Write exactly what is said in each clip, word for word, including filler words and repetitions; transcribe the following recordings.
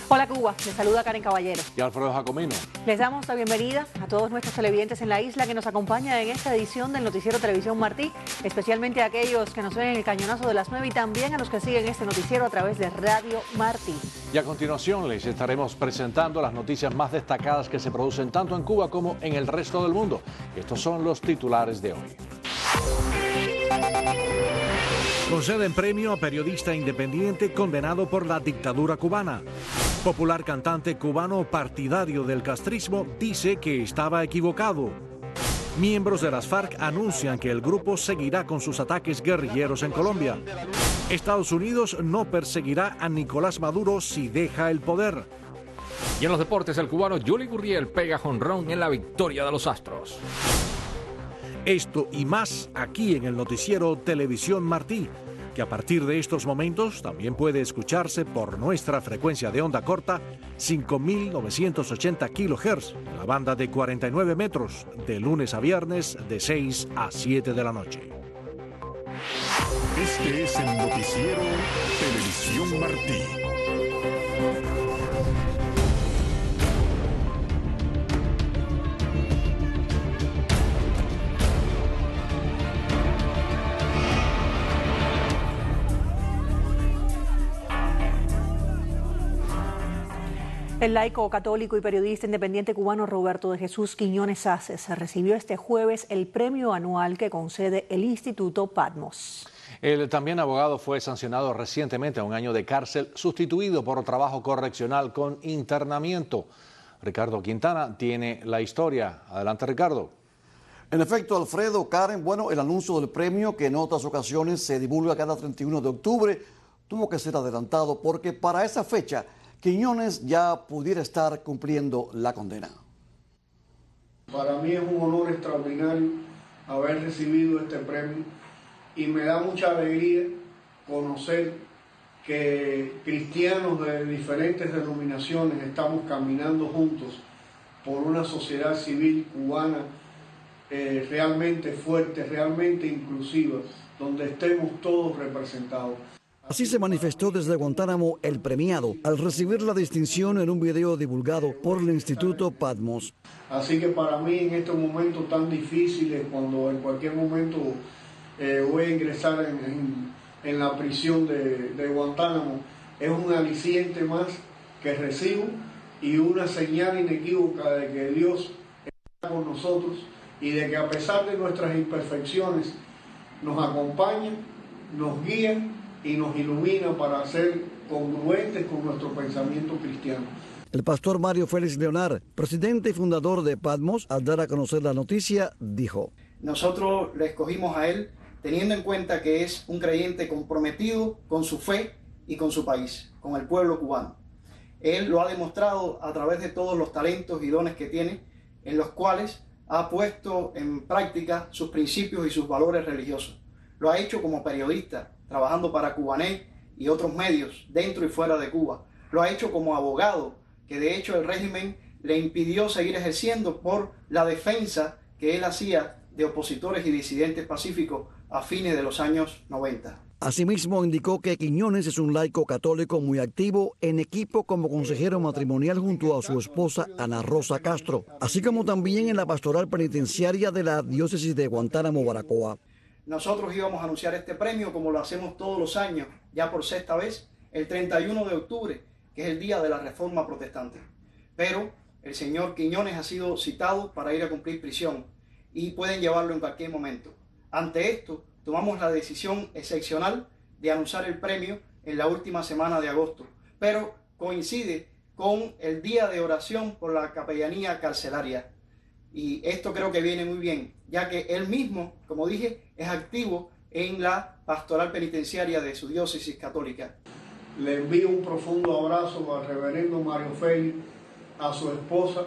Hola Cuba, les saluda Karen Caballero. Y Alfredo Jacomino. Les damos la bienvenida a todos nuestros televidentes en la isla que nos acompañan en esta edición del Noticiero Televisión Martí, especialmente a aquellos que nos ven en el cañonazo de las nueve y también a los que siguen este noticiero a través de Radio Martí. Y a continuación les estaremos presentando las noticias más destacadas que se producen tanto en Cuba como en el resto del mundo. Estos son los titulares de hoy. Conceden premio a periodista independiente condenado por la dictadura cubana. Popular cantante cubano partidario del castrismo dice que estaba equivocado. Miembros de las FARC anuncian que el grupo seguirá con sus ataques guerrilleros en Colombia. Estados Unidos no perseguirá a Nicolás Maduro si deja el poder. Y en los deportes, el cubano Yuli Gurriel pega jonrón en la victoria de los Astros. Esto y más aquí en el noticiero Televisión Martí, que a partir de estos momentos también puede escucharse por nuestra frecuencia de onda corta cinco mil novecientos ochenta kilohertz, la banda de cuarenta y nueve metros, de lunes a viernes de seis a siete de la noche. Este es el noticiero Televisión Martí. El laico católico y periodista independiente cubano Roberto de Jesús Quiñones Aces recibió este jueves el premio anual que concede el Instituto Patmos. El también abogado fue sancionado recientemente a un año de cárcel, sustituido por trabajo correccional con internamiento. Ricardo Quintana tiene la historia. Adelante, Ricardo. En efecto, Alfredo, Karen, bueno, el anuncio del premio, que en otras ocasiones se divulga cada treinta y uno de octubre, tuvo que ser adelantado porque para esa fecha Quiñones ya pudiera estar cumpliendo la condena. Para mí es un honor extraordinario haber recibido este premio y me da mucha alegría conocer que cristianos de diferentes denominaciones estamos caminando juntos por una sociedad civil cubana eh, realmente fuerte, realmente inclusiva, donde estemos todos representados. Así se manifestó desde Guantánamo el premiado al recibir la distinción en un video divulgado por el Instituto Patmos. Así que para mí en estos momentos tan difíciles, cuando en cualquier momento eh, voy a ingresar en, en, en la prisión de, de Guantánamo, es un aliciente más que recibo y una señal inequívoca de que Dios está con nosotros y de que a pesar de nuestras imperfecciones nos acompaña, nos guía y nos ilumina para ser congruentes con nuestro pensamiento cristiano. El pastor Mario Félix Leonar, presidente y fundador de Patmos, al dar a conocer la noticia, dijo: Nosotros le escogimos a él teniendo en cuenta que es un creyente comprometido con su fe y con su país, con el pueblo cubano. Él lo ha demostrado a través de todos los talentos y dones que tiene, en los cuales ha puesto en práctica sus principios y sus valores religiosos. Lo ha hecho como periodista, trabajando para Cubanet y otros medios dentro y fuera de Cuba. Lo ha hecho como abogado, que de hecho el régimen le impidió seguir ejerciendo por la defensa que él hacía de opositores y disidentes pacíficos a fines de los años noventa. Asimismo, indicó que Quiñones es un laico católico muy activo en equipo como consejero matrimonial junto a su esposa Ana Rosa Castro, así como también en la pastoral penitenciaria de la diócesis de Guantánamo, Baracoa. Nosotros íbamos a anunciar este premio como lo hacemos todos los años, ya por sexta vez, el treinta y uno de octubre, que es el día de la Reforma Protestante. Pero el señor Quiñones ha sido citado para ir a cumplir prisión y pueden llevarlo en cualquier momento. Ante esto, tomamos la decisión excepcional de anunciar el premio en la última semana de agosto, pero coincide con el día de oración por la capellanía carcelaria. Y esto creo que viene muy bien, ya que él mismo, como dije, es activo en la pastoral penitenciaria de su diócesis católica. Le envío un profundo abrazo al reverendo Mario Félix, a su esposa,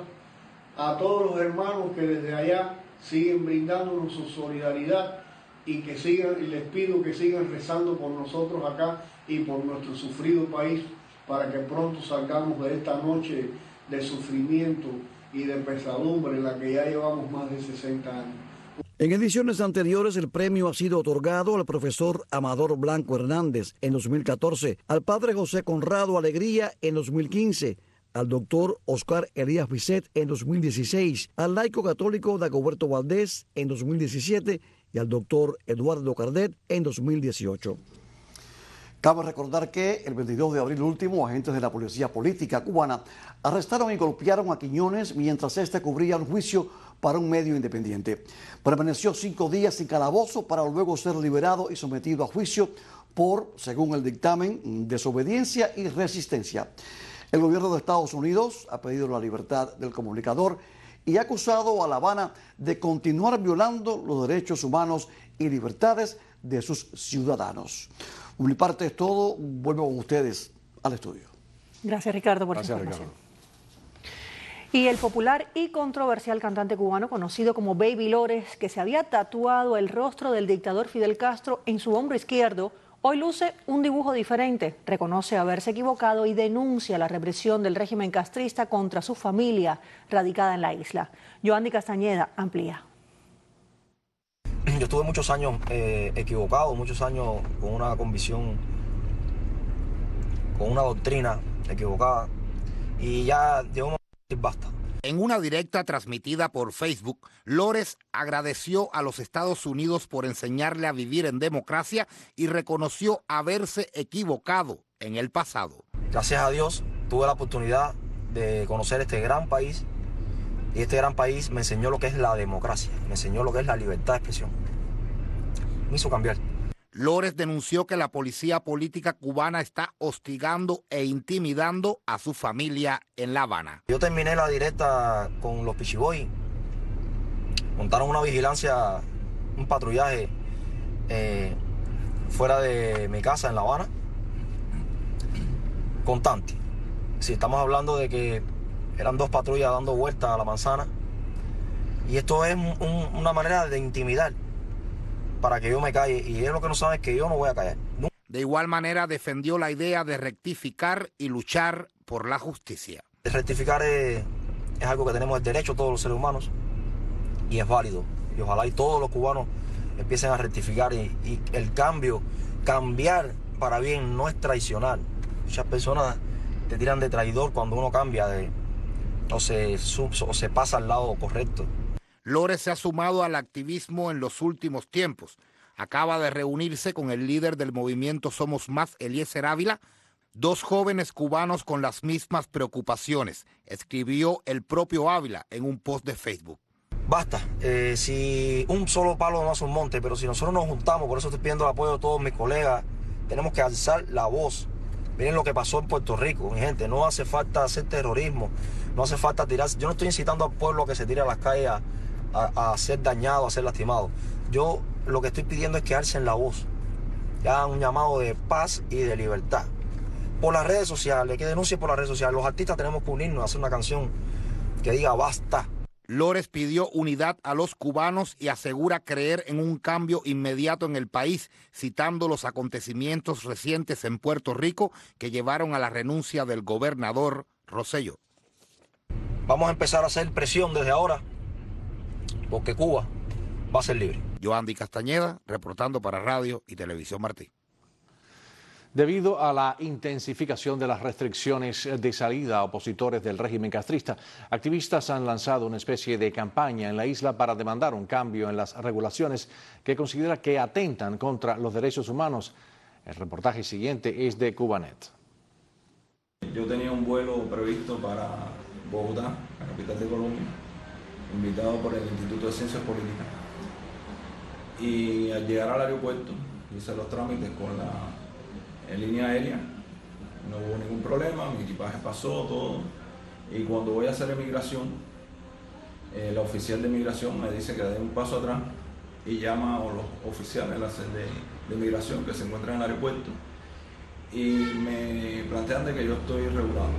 a todos los hermanos que desde allá siguen brindándonos su solidaridad y que sigan, y les pido que sigan rezando por nosotros acá y por nuestro sufrido país para que pronto salgamos de esta noche de sufrimiento y de pesadumbre en la que ya llevamos más de sesenta años. En ediciones anteriores, el premio ha sido otorgado al profesor Amador Blanco Hernández en dos mil catorce, al padre José Conrado Alegría en dos mil quince, al doctor Oscar Elías Bisset en dos mil dieciséis, al laico católico Dagoberto Valdés en dos mil diecisiete y al doctor Eduardo Cardet en dos mil dieciocho. Cabe recordar que el veintidós de abril último, agentes de la Policía Política cubana arrestaron y golpearon a Quiñones mientras éste cubría un juicio para un medio independiente. Permaneció cinco días en calabozo para luego ser liberado y sometido a juicio por, según el dictamen, desobediencia y resistencia. El gobierno de Estados Unidos ha pedido la libertad del comunicador y ha acusado a La Habana de continuar violando los derechos humanos y libertades de sus ciudadanos. Por mi parte es todo. Vuelvo con ustedes al estudio. Gracias, Ricardo, por Gracias, esa información. Ricardo. Y el popular y controversial cantante cubano conocido como Baby Lores, que se había tatuado el rostro del dictador Fidel Castro en su hombro izquierdo, hoy luce un dibujo diferente. Reconoce haberse equivocado y denuncia la represión del régimen castrista contra su familia radicada en la isla. Yoandi Castañeda amplía. Yo estuve muchos años eh, equivocado, muchos años con una convicción, con una doctrina equivocada, y ya llegó un momento de decir basta. En una directa transmitida por Facebook, Lores agradeció a los Estados Unidos por enseñarle a vivir en democracia y reconoció haberse equivocado en el pasado. Gracias a Dios tuve la oportunidad de conocer este gran país, y este gran país me enseñó lo que es la democracia, me enseñó lo que es la libertad de expresión. Me hizo cambiar. Lores denunció que la policía política cubana está hostigando e intimidando a su familia en La Habana. Yo terminé la directa con los Pichiboy. Montaron una vigilancia, un patrullaje eh, fuera de mi casa en La Habana, constante. Si estamos hablando de que eran dos patrullas dando vueltas a la manzana, y esto es un, una manera de intimidar para que yo me calle, y ellos lo que no saben es que yo no voy a callar. No. De igual manera defendió la idea de rectificar y luchar por la justicia. Rectificar es, es algo que tenemos el derecho todos los seres humanos, y es válido, y ojalá y todos los cubanos empiecen a rectificar, y, y el cambio, cambiar para bien no es traicionar. Muchas personas te tiran de traidor cuando uno cambia de, o se, o se pasa al lado correcto. Lores se ha sumado al activismo en los últimos tiempos. Acaba de reunirse con el líder del movimiento Somos Más, Eliezer Ávila, dos jóvenes cubanos con las mismas preocupaciones, escribió el propio Ávila en un post de Facebook. Basta, eh, si un solo palo no hace un monte, pero si nosotros nos juntamos, por eso estoy pidiendo el apoyo de todos mis colegas, tenemos que alzar la voz. Miren lo que pasó en Puerto Rico, mi gente, no hace falta hacer terrorismo, no hace falta tirar. Yo no estoy incitando al pueblo a que se tire a las calles a, a, a ser dañado, a ser lastimado. Yo lo que estoy pidiendo es que alcen la voz, que hagan un llamado de paz y de libertad. Por las redes sociales, que denuncien por las redes sociales. Los artistas tenemos que unirnos a hacer una canción que diga basta. Lores pidió unidad a los cubanos y asegura creer en un cambio inmediato en el país, citando los acontecimientos recientes en Puerto Rico que llevaron a la renuncia del gobernador Rosselló. Vamos a empezar a hacer presión desde ahora, porque Cuba va a ser libre. Yoandi Castañeda, reportando para Radio y Televisión Martí. Debido a la intensificación de las restricciones de salida a opositores del régimen castrista, activistas han lanzado una especie de campaña en la isla para demandar un cambio en las regulaciones que considera que atentan contra los derechos humanos. El reportaje siguiente es de Cubanet. Yo tenía un vuelo previsto para Bogotá, la capital de Colombia, invitado por el Instituto de Ciencias Políticas. Y al llegar al aeropuerto, hice los trámites con la en línea aérea, no hubo ningún problema, mi equipaje pasó, todo. Y cuando voy a hacer emigración, eh, la oficial de migración me dice que dé un paso atrás y llama a los oficiales de, de migración que se encuentran en el aeropuerto y me plantean de que yo estoy irregulado.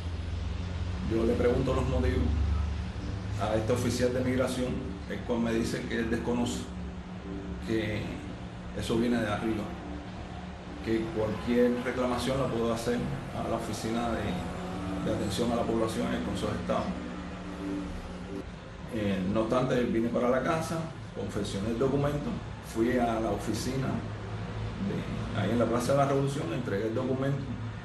Yo le pregunto los motivos a este oficial de migración, el cual me dice que él desconoce que eso viene de arriba, que cualquier reclamación la puedo hacer a la oficina de, de atención a la población en el Consejo de Estado. Eh, no obstante, vine para la casa, confeccioné el documento, fui a la oficina, de, ahí en la Plaza de la Revolución, entregué el documento,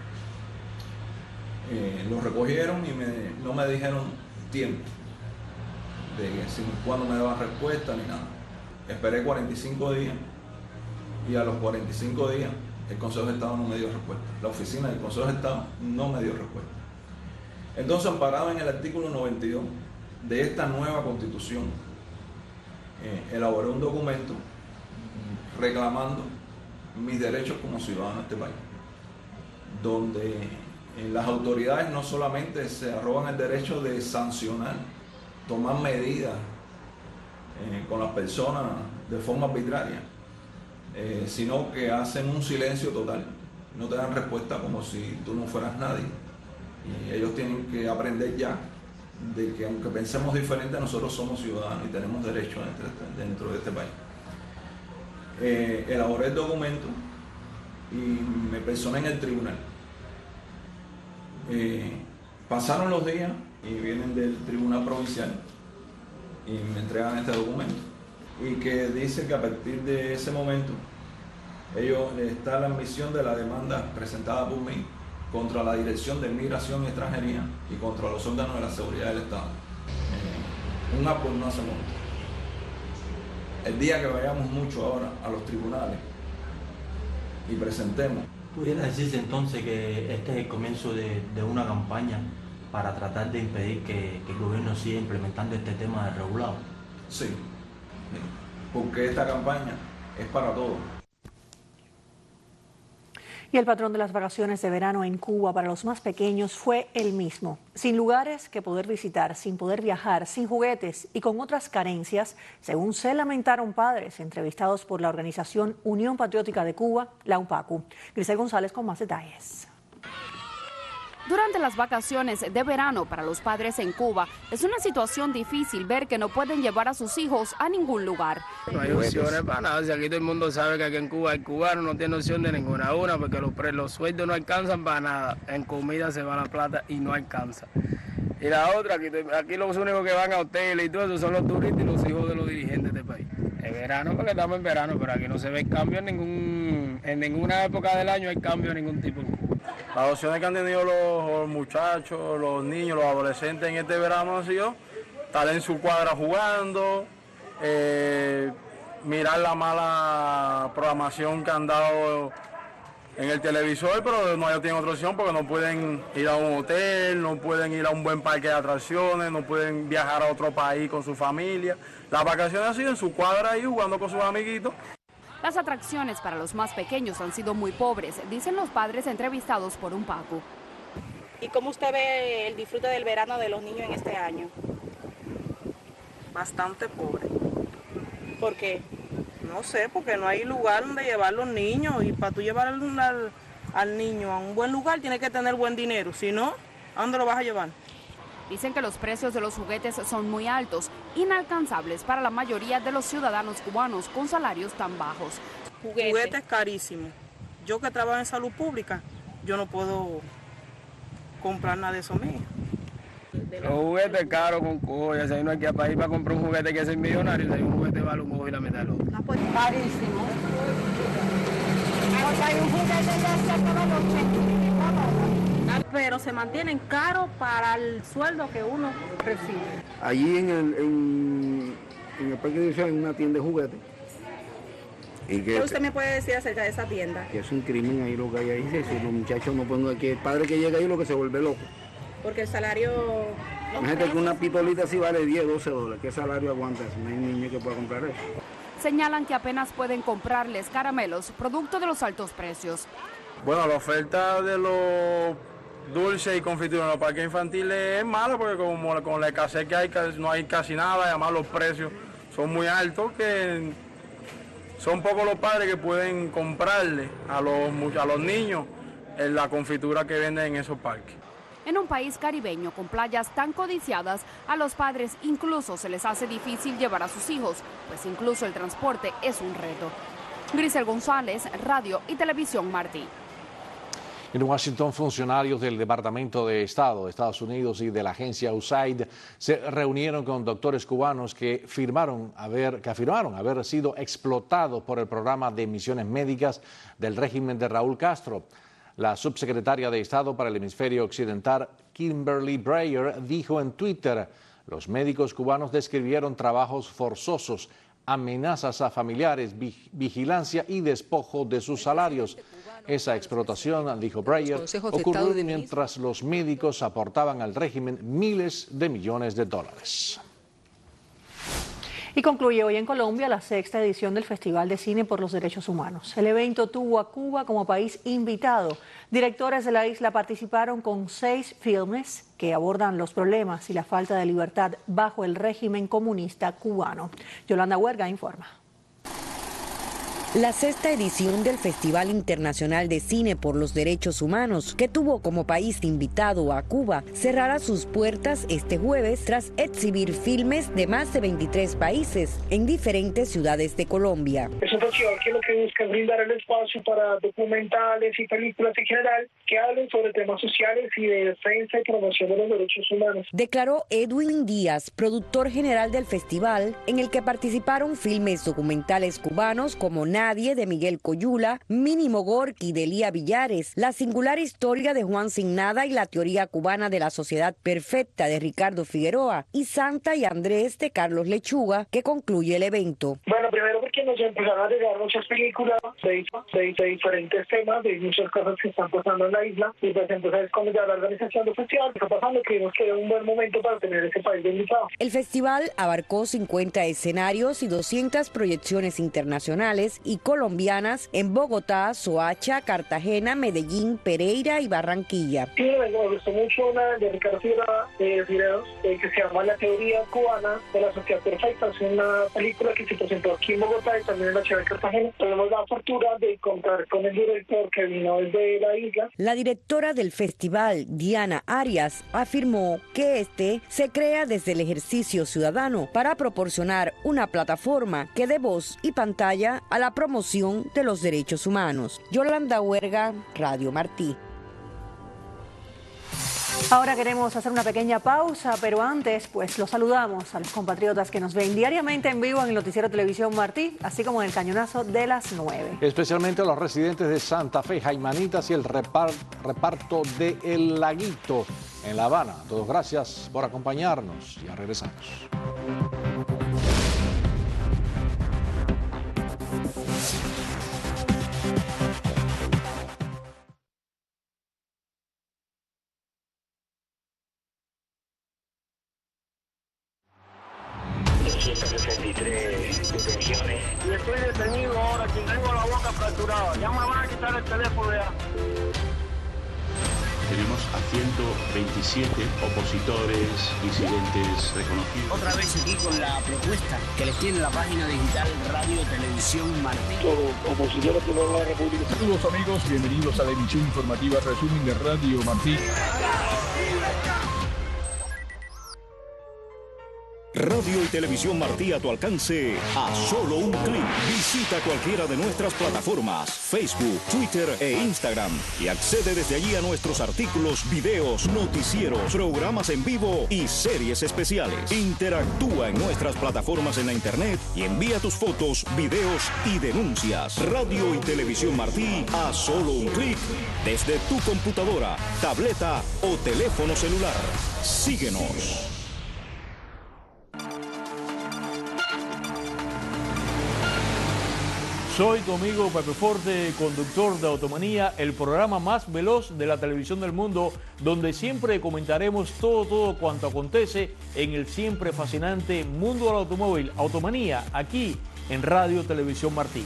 eh, lo recogieron y me, no me dijeron tiempo, de si, cuándo me daban respuesta ni nada. Esperé cuarenta y cinco días y a los cuarenta y cinco días el Consejo de Estado no me dio respuesta. La oficina del Consejo de Estado no me dio respuesta. Entonces, amparado en el artículo noventa y dos de esta nueva Constitución, eh, elaboré un documento reclamando mis derechos como ciudadano de este país, donde eh, las autoridades no solamente se arrogan el derecho de sancionar, tomar medidas eh, con las personas de forma arbitraria, eh, sino que hacen un silencio total, no te dan respuesta como si tú no fueras nadie. Y ellos tienen que aprender ya de que aunque pensemos diferente, nosotros somos ciudadanos y tenemos derechos dentro, dentro de este país. Eh, elaboré el documento y me personé en el tribunal. Eh, pasaron los días y vienen del tribunal provincial y me entregan este documento y que dice que a partir de ese momento ellos está la admisión de la demanda presentada por mí contra la Dirección de Migración y Extranjería y contra los órganos de la seguridad del Estado. Eh, un acto no hace monto. El día que vayamos mucho ahora a los tribunales y presentemos. ¿Pudiera decirse entonces que este es el comienzo de, de una campaña para tratar de impedir que, que el gobierno siga implementando este tema de regulado? Sí, porque esta campaña es para todos. Y el patrón de las vacaciones de verano en Cuba para los más pequeños fue el mismo. Sin lugares que poder visitar, sin poder viajar, sin juguetes y con otras carencias, según se lamentaron padres entrevistados por la organización Unión Patriótica de Cuba, la UPACU. Grisel González con más detalles. Durante las vacaciones de verano para los padres en Cuba, es una situación difícil ver que no pueden llevar a sus hijos a ningún lugar. No hay opciones para nada, si aquí todo el mundo sabe que aquí en Cuba el cubano no tiene opción de ninguna una, porque los, los sueldos no alcanzan para nada, en comida se va la plata y no alcanza. Y la otra, aquí, aquí los únicos que van a hoteles y todo eso son los turistas y los hijos de los dirigentes del país. Es verano porque estamos en verano, pero aquí no se ve el cambio en, ningún, en ninguna época del año, hay cambio de ningún tipo en Cuba. Las opciones que han tenido los muchachos, los niños, los adolescentes en este verano han sido estar en su cuadra jugando, eh, mirar la mala programación que han dado en el televisor, pero no tienen otra opción porque no pueden ir a un hotel, no pueden ir a un buen parque de atracciones, no pueden viajar a otro país con su familia. Las vacaciones han sido en su cuadra ahí jugando con sus amiguitos. Las atracciones para los más pequeños han sido muy pobres, dicen los padres entrevistados por UPACU. ¿Y cómo usted ve el disfrute del verano de los niños en este año? Bastante pobre. ¿Por qué? No sé, porque no hay lugar donde llevar los niños y para tú llevar al, al, al niño a un buen lugar tienes que tener buen dinero, si no, ¿a dónde lo vas a llevar? Dicen que los precios de los juguetes son muy altos, inalcanzables para la mayoría de los ciudadanos cubanos con salarios tan bajos. Juguete. Juguetes carísimos. Yo que trabajo en salud pública, yo no puedo comprar nada de eso mío. Los juguetes caros con cojones, ahí no hay que ir para comprar un juguete que es el millonario, si hay un juguete vale un ojo y la mitad del otro. Carísimo. Hay un juguete de cerca de los ochenta, pero se mantienen caros para el sueldo que uno recibe. Allí en el, en, en el parque de diversión hay una tienda de juguetes. Y que, ¿qué usted me puede decir acerca de esa tienda? Que es un crimen ahí lo que hay ahí, si los muchachos no pueden, que el padre que llega ahí lo que se vuelve loco. Porque el salario... Imagínate que una pistolita así vale diez, doce dólares, ¿qué salario aguanta eso? No hay niño que pueda comprar eso. Señalan que apenas pueden comprarles caramelos, producto de los altos precios. Bueno, la oferta de los dulces y confituras en los parques infantiles es mala porque como con la escasez que hay no hay casi nada y además los precios son muy altos que son pocos los padres que pueden comprarle a los, a los niños en la confitura que venden en esos parques. En un país caribeño con playas tan codiciadas, a los padres incluso se les hace difícil llevar a sus hijos, pues incluso el transporte es un reto. Grisel González, Radio y Televisión Martí. En Washington, funcionarios del Departamento de Estado de Estados Unidos y de la agencia U S A I D se reunieron con doctores cubanos que, firmaron haber, que afirmaron haber sido explotados por el programa de misiones médicas del régimen de Raúl Castro. La subsecretaria de Estado para el Hemisferio Occidental, Kimberly Breyer, dijo en Twitter: los médicos cubanos describieron trabajos forzosos, amenazas a familiares, vigilancia y despojo de sus salarios. Esa explotación, dijo Breyer, ocurrió mientras los médicos aportaban al régimen miles de millones de dólares. Y concluye hoy en Colombia la sexta edición del Festival de Cine por los Derechos Humanos. El evento tuvo a Cuba como país invitado. Directores de la isla participaron con seis filmes que abordan los problemas y la falta de libertad bajo el régimen comunista cubano. Yolanda Huerga informa. La sexta edición del Festival Internacional de Cine por los Derechos Humanos, que tuvo como país invitado a Cuba, cerrará sus puertas este jueves tras exhibir filmes de más de veintitrés países en diferentes ciudades de Colombia. Es un festival que lo que busca es brindar el espacio para documentales y películas en general que hablen sobre temas sociales y de defensa y promoción de los derechos humanos. Declaró Edwin Díaz, productor general del festival, en el que participaron filmes documentales cubanos como Nadie, de Miguel Coyula, Mínimo Gorky, de Elía Villares, La singular historia de Juan Sin Nada y la teoría cubana de la sociedad perfecta, de Ricardo Figueroa, y Santa y Andrés, de Carlos Lechuga, que concluye el evento. Bueno, primero porque nos empezaron a llegar muchas películas de, de, de diferentes temas, de muchas cosas que están pasando en la isla, y pues entonces cuando ya la organización del festival está pasando, creemos que era un buen momento para tener ese país de invitado. El festival abarcó cincuenta escenarios y doscientas proyecciones internacionales y colombianas en Bogotá, Soacha, Cartagena, Medellín, Pereira y Barranquilla. Sí, me gustó mucho una de Ricardo Figueroa, eh, videos, eh, que se llama La teoría cubana de la sociedad perfecta. Es una película que se presentó aquí en Bogotá y también en la ciudad de Cartagena. Tenemos la fortuna de contar con el director que vino desde la isla. La directora del festival, Diana Arias, afirmó que este se crea desde el ejercicio ciudadano para proporcionar una plataforma que dé voz y pantalla a la promoción de los derechos humanos. Yolanda Huerga, Radio Martí. Ahora queremos hacer una pequeña pausa, pero antes, pues los saludamos a los compatriotas que nos ven diariamente en vivo en el noticiero Televisión Martí, así como en el cañonazo de las nueve. Especialmente a los residentes de Santa Fe, Jaimanitas y el repar- reparto de El Laguito en La Habana. A todos gracias por acompañarnos. Ya regresamos. detenciones. Y estoy detenido ahora, que tengo la boca fracturada. Ya me van a quitar el teléfono ya. Tenemos a ciento veintisiete opositores, disidentes reconocidos. Otra vez aquí con la propuesta que les tiene la página digital Radio Televisión Martí. Todos opositores de la República. Saludos amigos, bienvenidos a la emisión informativa Resumen de Radio Martí. Radio y Televisión Martí a tu alcance a solo un clic. Visita cualquiera de nuestras plataformas, Facebook, Twitter e Instagram y accede desde allí a nuestros artículos, videos, noticieros, programas en vivo y series especiales. Interactúa en nuestras plataformas en la internet y envía tus fotos, videos y denuncias. Radio y Televisión Martí a solo un clic desde tu computadora, tableta o teléfono celular. Síguenos. Soy tu amigo Pepe Forte, conductor de Automanía, el programa más veloz de la televisión del mundo, donde siempre comentaremos todo, todo cuanto acontece en el siempre fascinante mundo del automóvil. Automanía, aquí en Radio Televisión Martí.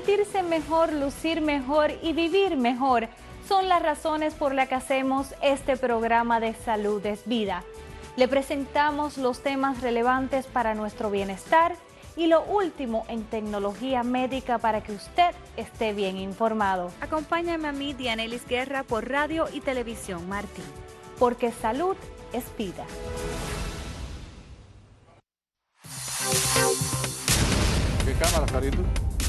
sentirse mejor, lucir mejor y vivir mejor son las razones por las que hacemos este programa de Salud es Vida. Le presentamos los temas relevantes para nuestro bienestar y lo último en tecnología médica para que usted esté bien informado. Acompáñame a mí, Dianelis Guerra, por Radio y Televisión Martí. Porque salud es vida. ¿Qué cámara, Carito?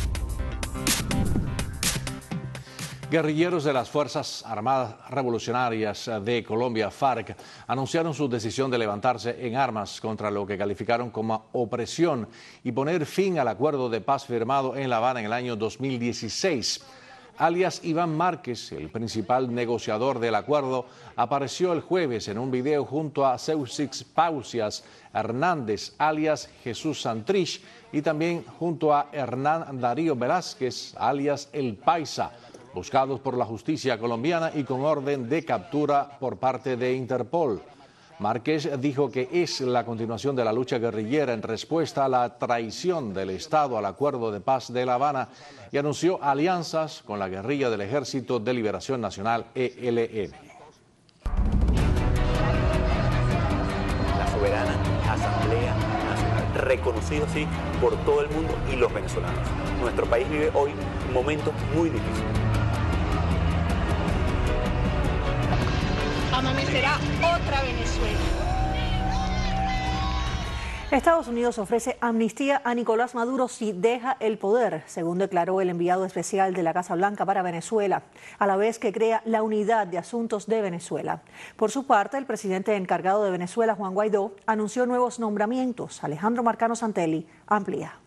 Guerrilleros de las Fuerzas Armadas Revolucionarias de Colombia, FARC, anunciaron su decisión de levantarse en armas contra lo que calificaron como opresión y poner fin al acuerdo de paz firmado en La Habana en el año dos mil dieciséis. Alias Iván Márquez, el principal negociador del acuerdo, apareció el jueves en un video junto a Seuxix Pausias Hernández, alias Jesús Santrich, y también junto a Hernán Darío Velázquez, alias El Paisa, buscados por la justicia colombiana y con orden de captura por parte de Interpol. Márquez dijo que es la continuación de la lucha guerrillera en respuesta a la traición del Estado al Acuerdo de Paz de La Habana y anunció alianzas con la guerrilla del Ejército de Liberación Nacional, E L N. La soberana Asamblea Nacional, reconocido así por todo el mundo y los venezolanos. Nuestro país vive hoy un momento muy difícil. Amanecerá otra Venezuela. Estados Unidos ofrece amnistía a Nicolás Maduro si deja el poder, según declaró el enviado especial de la Casa Blanca para Venezuela, a la vez que crea la Unidad de Asuntos de Venezuela. Por su parte, el presidente encargado de Venezuela, Juan Guaidó, anunció nuevos nombramientos. Alejandro Marcano Santelli amplía.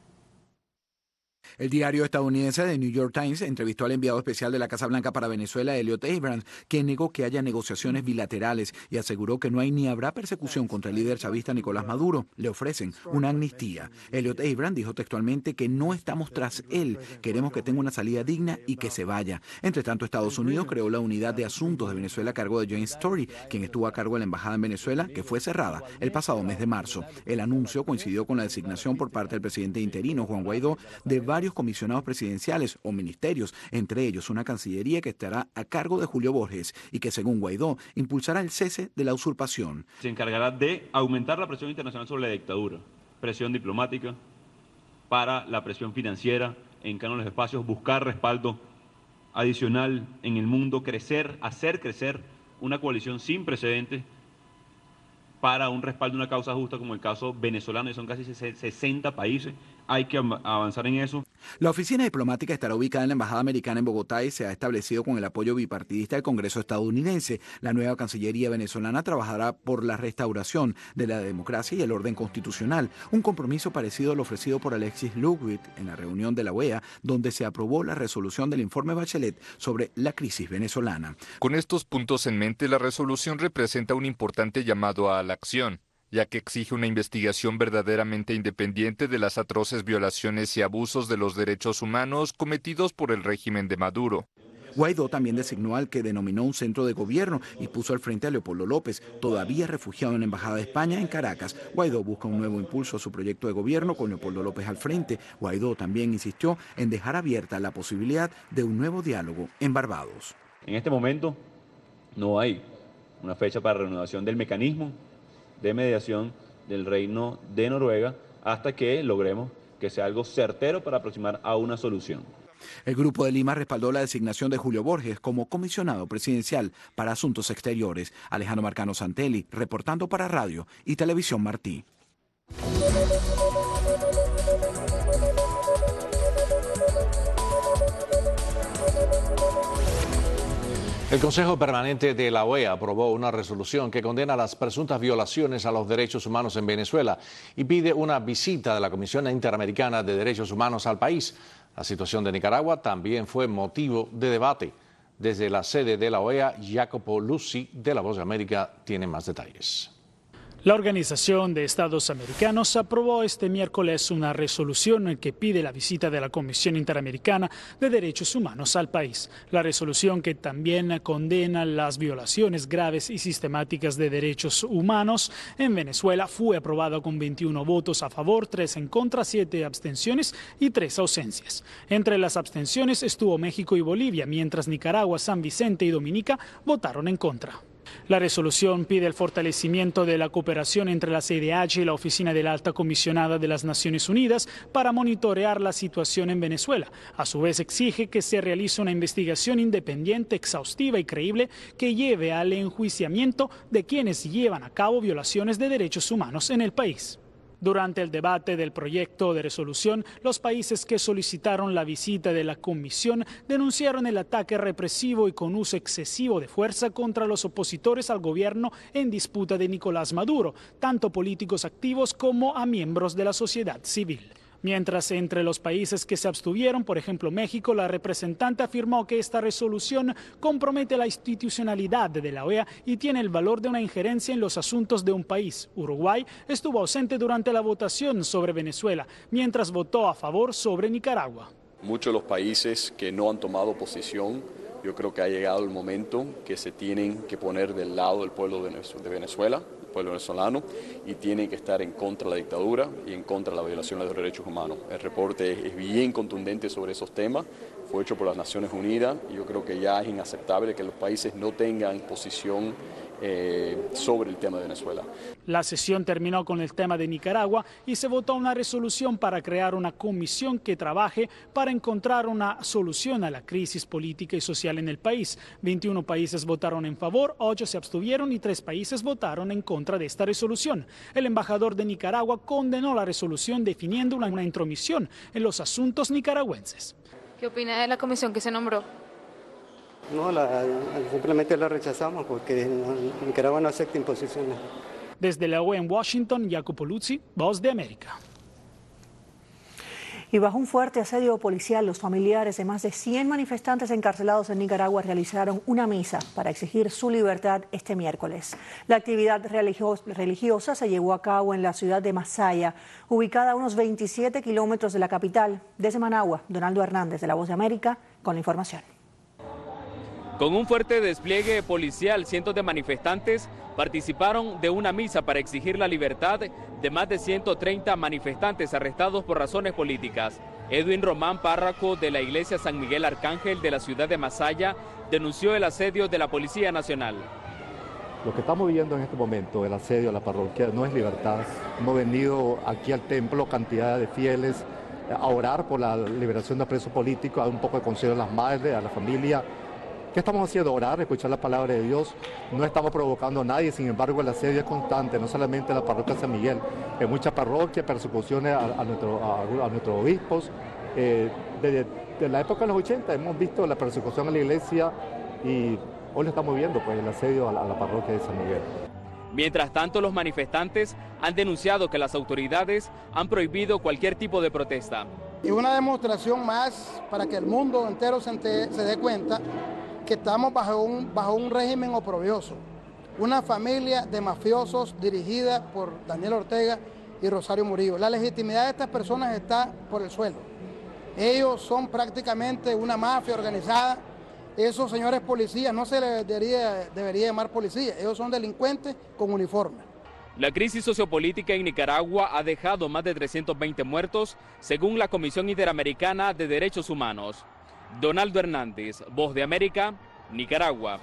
El diario estadounidense The New York Times entrevistó al enviado especial de la Casa Blanca para Venezuela, Elliot Abrams, quien negó que haya negociaciones bilaterales y aseguró que no hay ni habrá persecución contra el líder chavista Nicolás Maduro. Le ofrecen una amnistía. Elliot Abrams dijo textualmente que no estamos tras él, queremos que tenga una salida digna y que se vaya. Entre tanto, Estados Unidos creó la Unidad de Asuntos de Venezuela a cargo de James Story, quien estuvo a cargo de la embajada en Venezuela, que fue cerrada el pasado mes de marzo. El anuncio coincidió con la designación por parte del presidente interino, Juan Guaidó, de varios comisionados presidenciales o ministerios, entre ellos una cancillería que estará a cargo de Julio Borges y que, según Guaidó, impulsará el cese de la usurpación. Se encargará de aumentar la presión internacional sobre la dictadura, presión diplomática, para la presión financiera en cada uno de los espacios, buscar respaldo adicional en el mundo, crecer, hacer crecer una coalición sin precedentes para un respaldo de una causa justa como el caso venezolano, y son casi sesenta países. Hay que avanzar en eso. La oficina diplomática estará ubicada en la Embajada Americana en Bogotá y se ha establecido con el apoyo bipartidista del Congreso estadounidense. La nueva Cancillería venezolana trabajará por la restauración de la democracia y el orden constitucional, un compromiso parecido al ofrecido por Alexis Ludwig en la reunión de la O E A, donde se aprobó la resolución del informe Bachelet sobre la crisis venezolana. Con estos puntos en mente, la resolución representa un importante llamado a la acción, ya que exige una investigación verdaderamente independiente de las atroces violaciones y abusos de los derechos humanos cometidos por el régimen de Maduro. Guaidó también designó al que denominó un centro de gobierno y puso al frente a Leopoldo López, todavía refugiado en la Embajada de España en Caracas. Guaidó busca un nuevo impulso a su proyecto de gobierno con Leopoldo López al frente. Guaidó también insistió en dejar abierta la posibilidad de un nuevo diálogo en Barbados. En este momento no hay una fecha para reanudación del mecanismo de mediación del Reino de Noruega hasta que logremos que sea algo certero para aproximar a una solución. El Grupo de Lima respaldó la designación de Julio Borges como comisionado presidencial para Asuntos Exteriores. Alejandro Marcano Santelli, reportando para Radio y Televisión Martí. El Consejo Permanente de la O E A aprobó una resolución que condena las presuntas violaciones a los derechos humanos en Venezuela y pide una visita de la Comisión Interamericana de Derechos Humanos al país. La situación de Nicaragua también fue motivo de debate. Desde la sede de la O E A, Jacopo Luzzi, de La Voz de América, tiene más detalles. La Organización de Estados Americanos aprobó este miércoles una resolución que pide la visita de la Comisión Interamericana de Derechos Humanos al país. La resolución, que también condena las violaciones graves y sistemáticas de derechos humanos en Venezuela, fue aprobada con veintiuno votos a favor, tres en contra, siete abstenciones y tres ausencias. Entre las abstenciones estuvo México y Bolivia, mientras Nicaragua, San Vicente y Dominica votaron en contra. La resolución pide el fortalecimiento de la cooperación entre la C D H y la Oficina de la Alta Comisionada de las Naciones Unidas para monitorear la situación en Venezuela. A su vez, exige que se realice una investigación independiente, exhaustiva y creíble que lleve al enjuiciamiento de quienes llevan a cabo violaciones de derechos humanos en el país. Durante el debate del proyecto de resolución, los países que solicitaron la visita de la comisión denunciaron el ataque represivo y con uso excesivo de fuerza contra los opositores al gobierno en disputa de Nicolás Maduro, tanto políticos activos como a miembros de la sociedad civil. Mientras entre los países que se abstuvieron, por ejemplo México, la representante afirmó que esta resolución compromete la institucionalidad de la O E A y tiene el valor de una injerencia en los asuntos de un país. Uruguay estuvo ausente durante la votación sobre Venezuela, mientras votó a favor sobre Nicaragua. Muchos de los países que no han tomado posición, yo creo que ha llegado el momento que se tienen que poner del lado del pueblo de Venezuela, pueblo venezolano, y tienen que estar en contra de la dictadura y en contra de la violación de los derechos humanos. El reporte es bien contundente sobre esos temas, fue hecho por las Naciones Unidas y yo creo que ya es inaceptable que los países no tengan posición eh, sobre el tema de Venezuela. La sesión terminó con el tema de Nicaragua y se votó una resolución para crear una comisión que trabaje para encontrar una solución a la crisis política y social en el país. veintiuno países votaron en favor, ocho se abstuvieron y tres países votaron en contra de esta resolución. El embajador de Nicaragua condenó la resolución definiendo una, una intromisión en los asuntos nicaragüenses. ¿Qué opina de la comisión que se nombró? No, la, simplemente la rechazamos porque Nicaragua no acepta imposiciones. Desde la O E A en Washington, Jacopo Luzzi, Voz de América. Y bajo un fuerte asedio policial, los familiares de más de cien manifestantes encarcelados en Nicaragua realizaron una misa para exigir su libertad este miércoles. La actividad religiosa se llevó a cabo en la ciudad de Masaya, ubicada a unos veintisiete kilómetros de la capital. Desde Managua, Donaldo Hernández, de La Voz de América, con la información. Con un fuerte despliegue policial, cientos de manifestantes participaron de una misa para exigir la libertad de más de ciento treinta manifestantes arrestados por razones políticas. Edwin Román, párroco de la iglesia San Miguel Arcángel de la ciudad de Masaya, denunció el asedio de la Policía Nacional. Lo que estamos viviendo en este momento, el asedio a la parroquia, no es libertad. Hemos venido aquí al templo cantidad de fieles a orar por la liberación de presos políticos, a dar un poco de consejo a las madres, a la familia. ¿Qué estamos haciendo? Orar, escuchar la palabra de Dios. No estamos provocando a nadie, sin embargo el asedio es constante, no solamente en la parroquia de San Miguel, en muchas parroquias, persecuciones a, a, nuestro, a, a nuestros obispos. Eh, desde, desde la época de los ochenta hemos visto la persecución a la iglesia y hoy lo estamos viendo, pues el asedio a la, a la parroquia de San Miguel. Mientras tanto, los manifestantes han denunciado que las autoridades han prohibido cualquier tipo de protesta. Y una demostración más para que el mundo entero se, ente, se dé cuenta que estamos bajo un, bajo un régimen oprobioso, una familia de mafiosos dirigida por Daniel Ortega y Rosario Murillo. La legitimidad de estas personas está por el suelo. Ellos son prácticamente una mafia organizada. Esos señores policías no se les debería, debería llamar policía, ellos son delincuentes con uniforme. La crisis sociopolítica en Nicaragua ha dejado más de trescientos veinte muertos, según la Comisión Interamericana de Derechos Humanos. Donaldo Hernández, Voz de América, Nicaragua.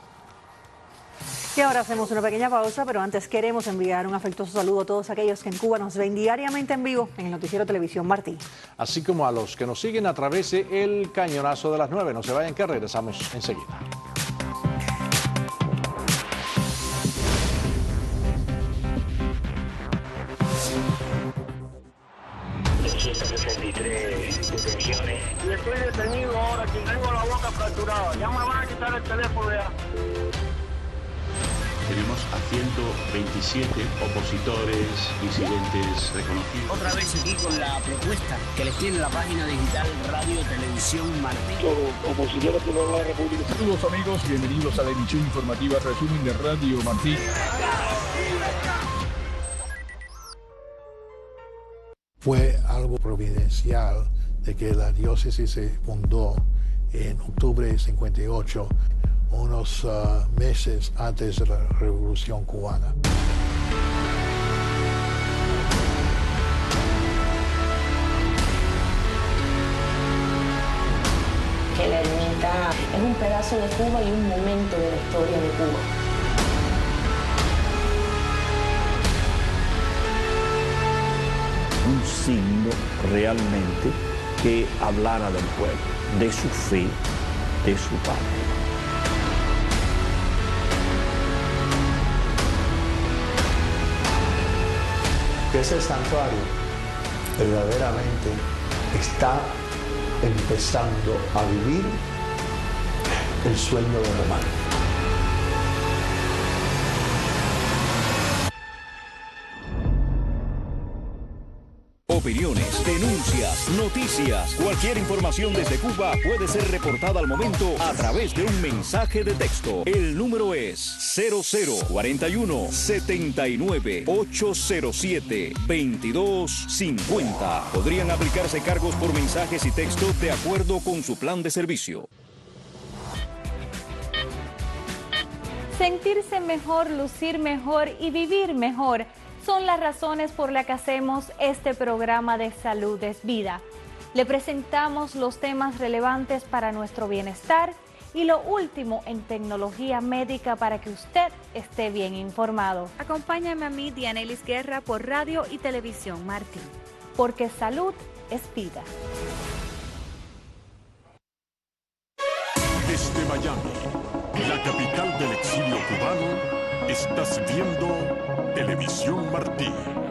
Y ahora hacemos una pequeña pausa, pero antes queremos enviar un afectuoso saludo a todos aquellos que en Cuba nos ven diariamente en vivo en el noticiero Televisión Martí. Así como a los que nos siguen a través de El Cañonazo de las nueve. No se vayan, que regresamos enseguida. detenciones. Y estoy detenido ahora, que tengo la boca fracturada. Ya me van a quitar el teléfono ya. Tenemos a ciento veintisiete opositores, disidentes reconocidos. Otra vez aquí con la propuesta que les tiene la página digital Radio Televisión Martí. Opositores por la República. Saludos amigos, y bienvenidos a la emisión informativa Resumen de Radio Martí. Fue algo providencial de que la diócesis se fundó en octubre de cincuenta y ocho, unos uh, meses antes de la Revolución Cubana. Que la ermita es un pedazo de Cuba y un momento de la historia de Cuba. Un signo realmente que hablara del pueblo, de su fe, de su patria. Que ese santuario verdaderamente está empezando a vivir el sueño de Román. Opiniones, denuncias, noticias, cualquier información desde Cuba puede ser reportada al momento a través de un mensaje de texto. El número es cero cero cuarenta y uno setenta y nueve ochocientos siete veintidós cincuenta. Podrían aplicarse cargos por mensajes y texto de acuerdo con su plan de servicio. Sentirse mejor, lucir mejor y vivir mejor son las razones por las que hacemos este programa de Salud es Vida. Le presentamos los temas relevantes para nuestro bienestar y lo último en tecnología médica para que usted esté bien informado. Acompáñame a mí, Dianelis Guerra, por Radio y Televisión Martí. Porque salud es vida. Desde Miami, la capital del exilio cubano, estás viendo Televisión Martí.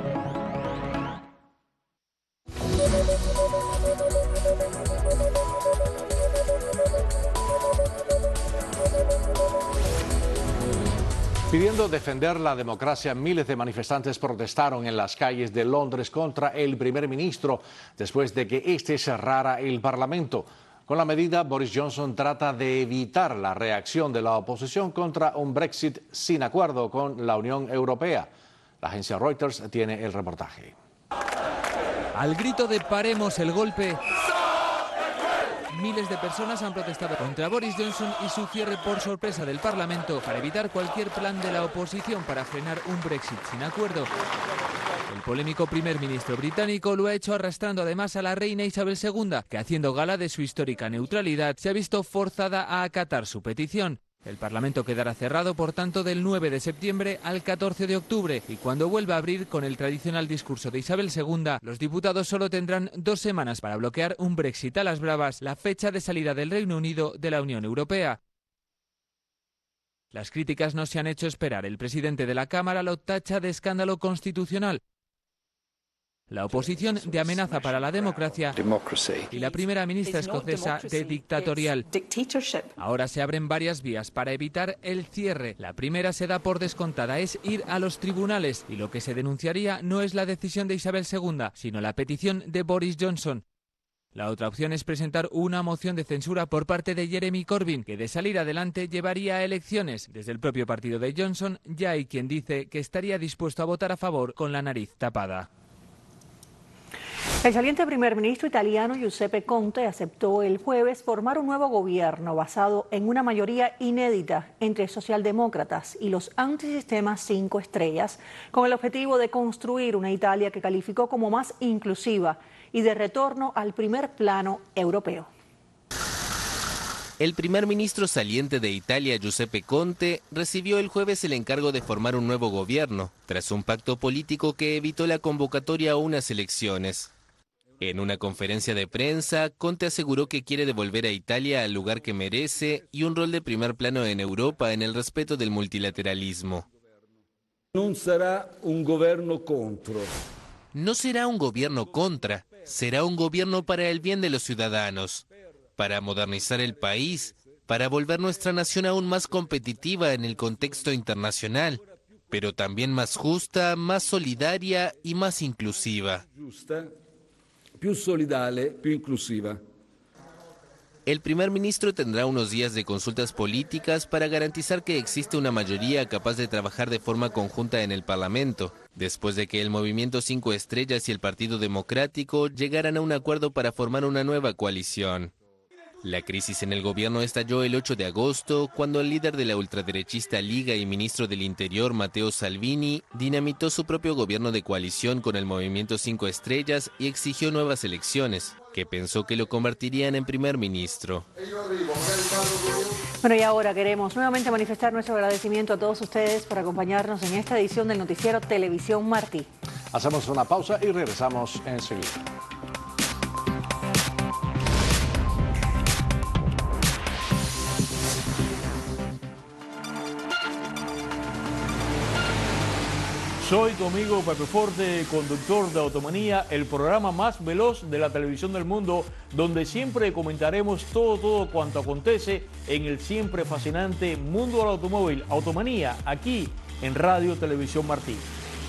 Pidiendo defender la democracia, miles de manifestantes protestaron en las calles de Londres contra el primer ministro después de que éste cerrara el Parlamento. Con la medida, Boris Johnson trata de evitar la reacción de la oposición contra un Brexit sin acuerdo con la Unión Europea. La agencia Reuters tiene el reportaje. Al grito de "paremos el golpe", miles de personas han protestado contra Boris Johnson y su cierre por sorpresa del Parlamento para evitar cualquier plan de la oposición para frenar un Brexit sin acuerdo. El polémico primer ministro británico lo ha hecho arrastrando además a la reina Isabel segunda, que haciendo gala de su histórica neutralidad se ha visto forzada a acatar su petición. El Parlamento quedará cerrado, por tanto, del nueve de septiembre al catorce de octubre, y cuando vuelva a abrir con el tradicional discurso de Isabel segunda, los diputados solo tendrán dos semanas para bloquear un Brexit a las bravas, la fecha de salida del Reino Unido de la Unión Europea. Las críticas no se han hecho esperar. El presidente de la Cámara lo tacha de escándalo constitucional, la oposición de amenaza para la democracia y la primera ministra escocesa de dictatorial. Ahora se abren varias vías para evitar el cierre. La primera se da por descontada, es ir a los tribunales, y lo que se denunciaría no es la decisión de Isabel segunda, sino la petición de Boris Johnson. La otra opción es presentar una moción de censura por parte de Jeremy Corbyn, que de salir adelante llevaría a elecciones. Desde el propio partido de Johnson ya hay quien dice que estaría dispuesto a votar a favor con la nariz tapada. El saliente primer ministro italiano Giuseppe Conte aceptó el jueves formar un nuevo gobierno basado en una mayoría inédita entre socialdemócratas y los antisistemas cinco estrellas, con el objetivo de construir una Italia que calificó como más inclusiva y de retorno al primer plano europeo. El primer ministro saliente de Italia, Giuseppe Conte, recibió el jueves el encargo de formar un nuevo gobierno, tras un pacto político que evitó la convocatoria a unas elecciones. En una conferencia de prensa, Conte aseguró que quiere devolver a Italia al lugar que merece y un rol de primer plano en Europa en el respeto del multilateralismo. No será un gobierno contra. No será un gobierno contra, será un gobierno para el bien de los ciudadanos, para modernizar el país, para volver nuestra nación aún más competitiva en el contexto internacional, pero también más justa, más solidaria y más inclusiva. Più solidale, più inclusiva. El primer ministro tendrá unos días de consultas políticas para garantizar que existe una mayoría capaz de trabajar de forma conjunta en el Parlamento, después de que el Movimiento Cinco Estrellas y el Partido Democrático llegaran a un acuerdo para formar una nueva coalición. La crisis en el gobierno estalló el ocho de agosto, cuando el líder de la ultraderechista Liga y ministro del Interior, Matteo Salvini, dinamitó su propio gobierno de coalición con el Movimiento Cinco Estrellas y exigió nuevas elecciones, que pensó que lo convertirían en primer ministro. Bueno, y ahora queremos nuevamente manifestar nuestro agradecimiento a todos ustedes por acompañarnos en esta edición del noticiero Televisión Martí. Hacemos una pausa y regresamos enseguida. Soy tu amigo Pepe Forte, conductor de Automanía, el programa más veloz de la televisión del mundo, donde siempre comentaremos todo, todo cuanto acontece en el siempre fascinante mundo del automóvil. Automanía, aquí en Radio Televisión Martí.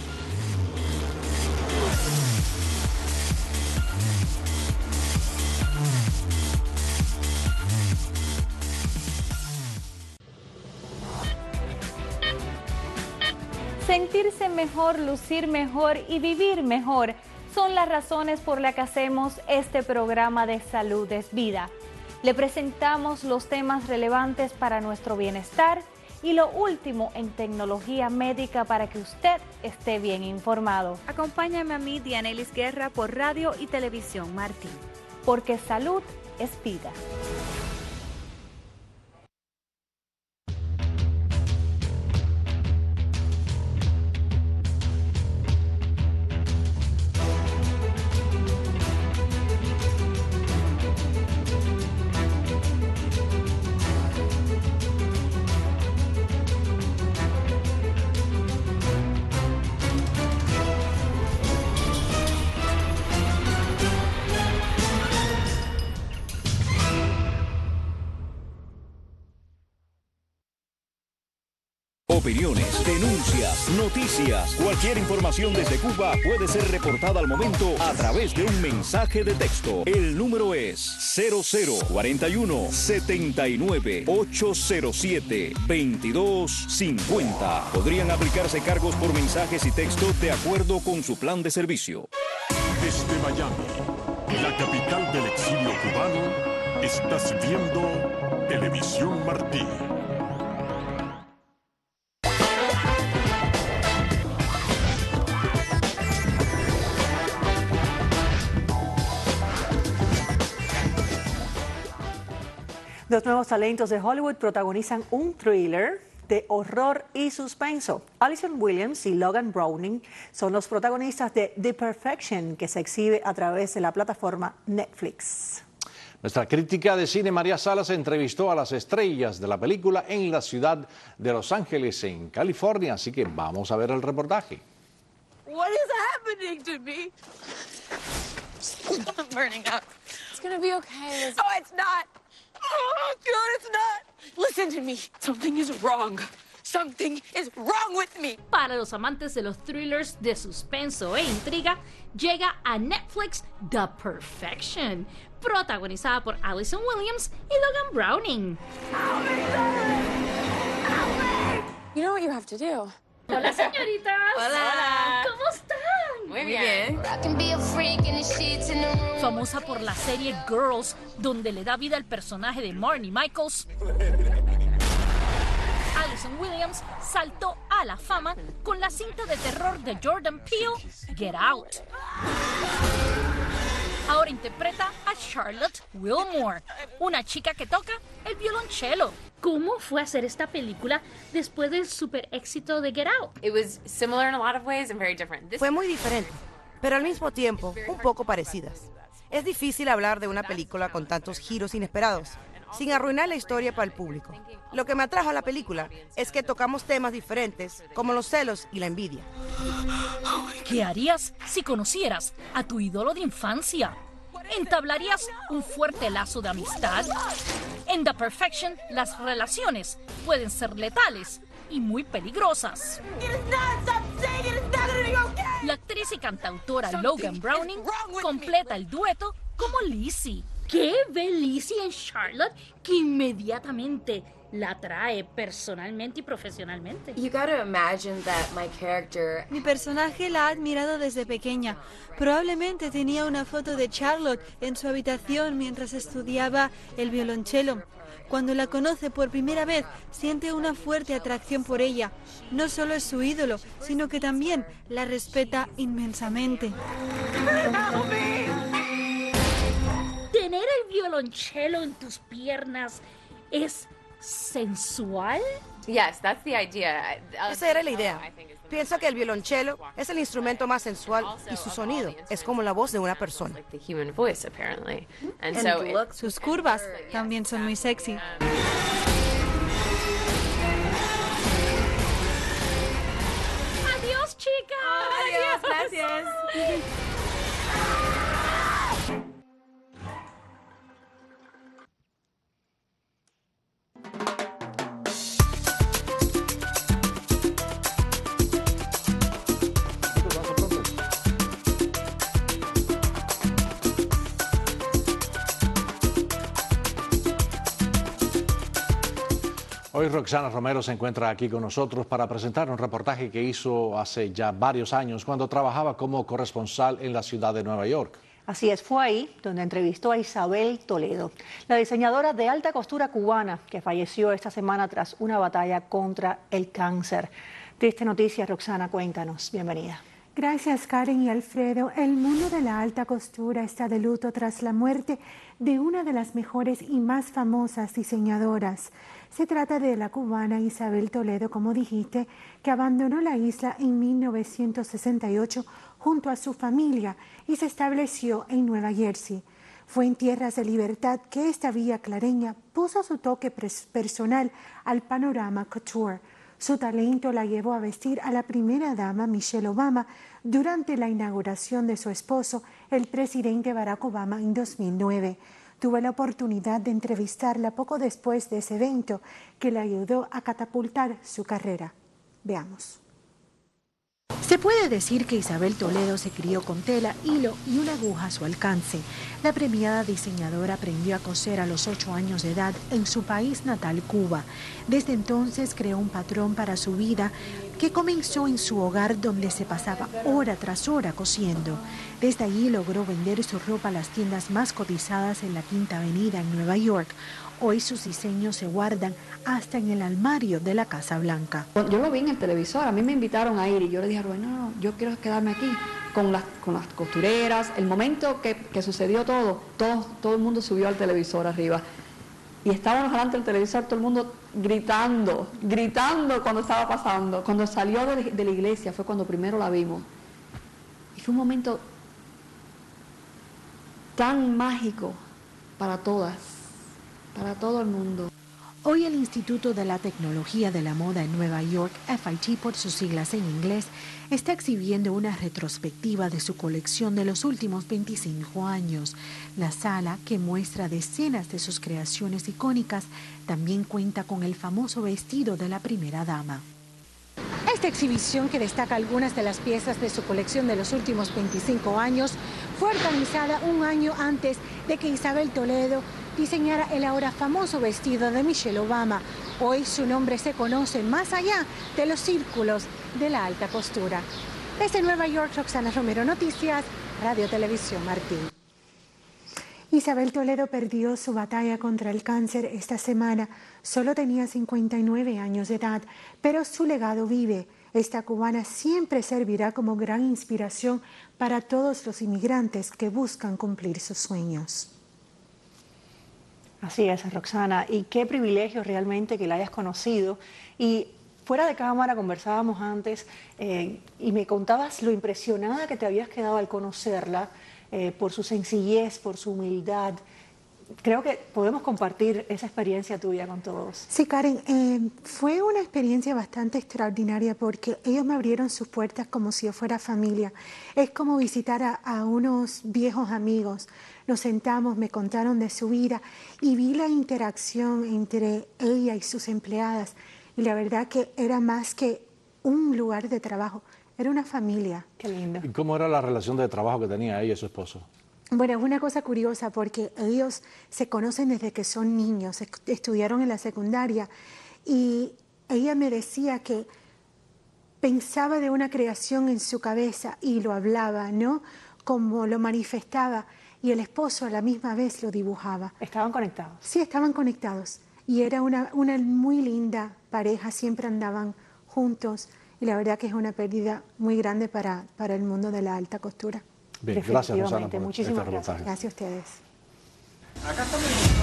Sentirse mejor, lucir mejor y vivir mejor son las razones por las que hacemos este programa de Salud es Vida. Le presentamos los temas relevantes para nuestro bienestar y lo último en tecnología médica para que usted esté bien informado. Acompáñame a mí, Dianelis Guerra, por Radio y Televisión Martí. Porque salud es vida. Opiniones, denuncias, noticias, cualquier información desde Cuba puede ser reportada al momento a través de un mensaje de texto. El número es cero cero cuarenta y uno, setenta y nueve, ochocientos siete, veintidós cincuenta. Podrían aplicarse cargos por mensajes y texto de acuerdo con su plan de servicio. Desde Miami, la capital del exilio cubano, estás viendo Televisión Martí. Dos nuevos talentos de Hollywood protagonizan un thriller de horror y suspenso. Allison Williams y Logan Browning son los protagonistas de The Perfection, que se exhibe a través de la plataforma Netflix. Nuestra crítica de cine María Salas entrevistó a las estrellas de la película en la ciudad de Los Ángeles, en California, así que vamos a ver el reportaje. What is happening to me? I'm burning up. It's gonna be okay, Elizabeth. Oh, it's not. Oh, God, it's not. Listen to me. Something is wrong. Something is wrong with me. Para los amantes de los thrillers de suspenso e intriga, llega a Netflix The Perfection, protagonizada por Allison Williams y Logan Browning. You know what you have to do. Hola, señoritas. Hola. ¿Cómo están? Muy bien. Famosa por la serie Girls, donde le da vida al personaje de Marnie Michaels, Allison Williams saltó a la fama con la cinta de terror de Jordan Peele, Get Out. Ahora interpreta a Charlotte Wilmore, una chica que toca el violonchelo. ¿Cómo fue hacer esta película después del super éxito de Get Out? It was similar in a lot of ways and very different. This Fue muy diferente, pero al mismo tiempo un poco parecidas. Es difícil hablar de una película con tantos giros inesperados, sin arruinar la historia para el público. Lo que me atrajo a la película es que tocamos temas diferentes, como los celos y la envidia. ¿Qué harías si conocieras a tu ídolo de infancia? ¿Entablarías un fuerte lazo de amistad? En The Perfection, las relaciones pueden ser letales y muy peligrosas. La actriz y cantautora Logan Browning completa el dueto como Lizzie. ¿Qué ve Lizzie en Charlotte que inmediatamente la atrae personalmente y profesionalmente? You gotta imagine that my character... Mi personaje la ha admirado desde pequeña. Probablemente tenía una foto de Charlotte en su habitación mientras estudiaba el violonchelo. Cuando la conoce por primera vez, siente una fuerte atracción por ella. No solo es su ídolo, sino que también la respeta inmensamente. ¿Tener el violonchelo en tus piernas es sensual? Yes, that's the idea. Esa era la idea. Pienso que el violonchelo es el instrumento más sensual y su sonido es como la voz de una persona. Sus curvas también son muy sexy. Adiós, chicas. Adiós, gracias. Hoy Roxana Romero se encuentra aquí con nosotros para presentar un reportaje que hizo hace ya varios años cuando trabajaba como corresponsal en la ciudad de Nueva York. Así es, fue ahí donde entrevistó a Isabel Toledo, la diseñadora de alta costura cubana que falleció esta semana tras una batalla contra el cáncer. Triste noticia, Roxana, cuéntanos. Bienvenida. Gracias, Karen y Alfredo. El mundo de la alta costura está de luto tras la muerte de una de las mejores y más famosas diseñadoras. Se trata de la cubana Isabel Toledo, como dijiste, que abandonó la isla en mil novecientos sesenta y ocho junto a su familia y se estableció en Nueva Jersey. Fue en tierras de libertad que esta villa clareña puso su toque personal al panorama couture. Su talento la llevó a vestir a la primera dama Michelle Obama durante la inauguración de su esposo, el presidente Barack Obama, en dos mil nueve. Tuve la oportunidad de entrevistarla poco después de ese evento que le ayudó a catapultar su carrera. Veamos. Se puede decir que Isabel Toledo se crió con tela, hilo y una aguja a su alcance. La premiada diseñadora aprendió a coser a los ocho años de edad en su país natal, Cuba. Desde entonces creó un patrón para su vida que comenzó en su hogar, donde se pasaba hora tras hora cosiendo. Desde allí logró vender su ropa a las tiendas más cotizadas en la Quinta Avenida en Nueva York. Hoy sus diseños se guardan hasta en el armario de la Casa Blanca. Yo lo vi en el televisor, a mí me invitaron a ir y yo le dije a Rubén, no, no, yo quiero quedarme aquí con las, con las costureras. El momento que, que sucedió todo, todo, todo el mundo subió al televisor arriba. Y estábamos delante del televisor, todo el mundo gritando, gritando cuando estaba pasando. Cuando salió de, de la iglesia fue cuando primero la vimos. Y fue un momento tan mágico para todas, para todo el mundo. Hoy el Instituto de la Tecnología de la Moda en Nueva York, F I T por sus siglas en inglés, está exhibiendo una retrospectiva de su colección de los últimos veinticinco años. La sala, que muestra decenas de sus creaciones icónicas, también cuenta con el famoso vestido de la primera dama. Esta exhibición, que destaca algunas de las piezas de su colección de los últimos veinticinco años, fue organizada un año antes de que Isabel Toledo diseñara el ahora famoso vestido de Michelle Obama. Hoy su nombre se conoce más allá de los círculos de la alta costura. Desde Nueva York, Roxana Romero, Noticias, Radio Televisión Martín. Isabel Toledo perdió su batalla contra el cáncer esta semana. Solo tenía cincuenta y nueve años de edad, pero su legado vive. Esta cubana siempre servirá como gran inspiración para todos los inmigrantes que buscan cumplir sus sueños. Así es, Roxana, y qué privilegio realmente que la hayas conocido. Y fuera de cámara conversábamos antes eh, y me contabas lo impresionada que te habías quedado al conocerla, eh, por su sencillez, por su humildad. Creo que podemos compartir esa experiencia tuya con todos. Sí, Karen, eh, fue una experiencia bastante extraordinaria porque ellos me abrieron sus puertas como si yo fuera familia. Es como visitar a, a unos viejos amigos. Nos sentamos, me contaron de su vida y vi la interacción entre ella y sus empleadas. Y la verdad que era más que un lugar de trabajo, era una familia. Qué lindo. ¿Y cómo era la relación de trabajo que tenía ella y su esposo? Bueno, es una cosa curiosa porque ellos se conocen desde que son niños, estudiaron en la secundaria y ella me decía que pensaba de una creación en su cabeza y lo hablaba, ¿no? Como lo manifestaba, y el esposo a la misma vez lo dibujaba. ¿Estaban conectados? Sí, estaban conectados y era una, una muy linda pareja, siempre andaban juntos y la verdad que es una pérdida muy grande para, para el mundo de la alta costura. Bien, gracias, Rosana, por Muchísimas este gracias. reportaje. Gracias a ustedes. Acá estamos.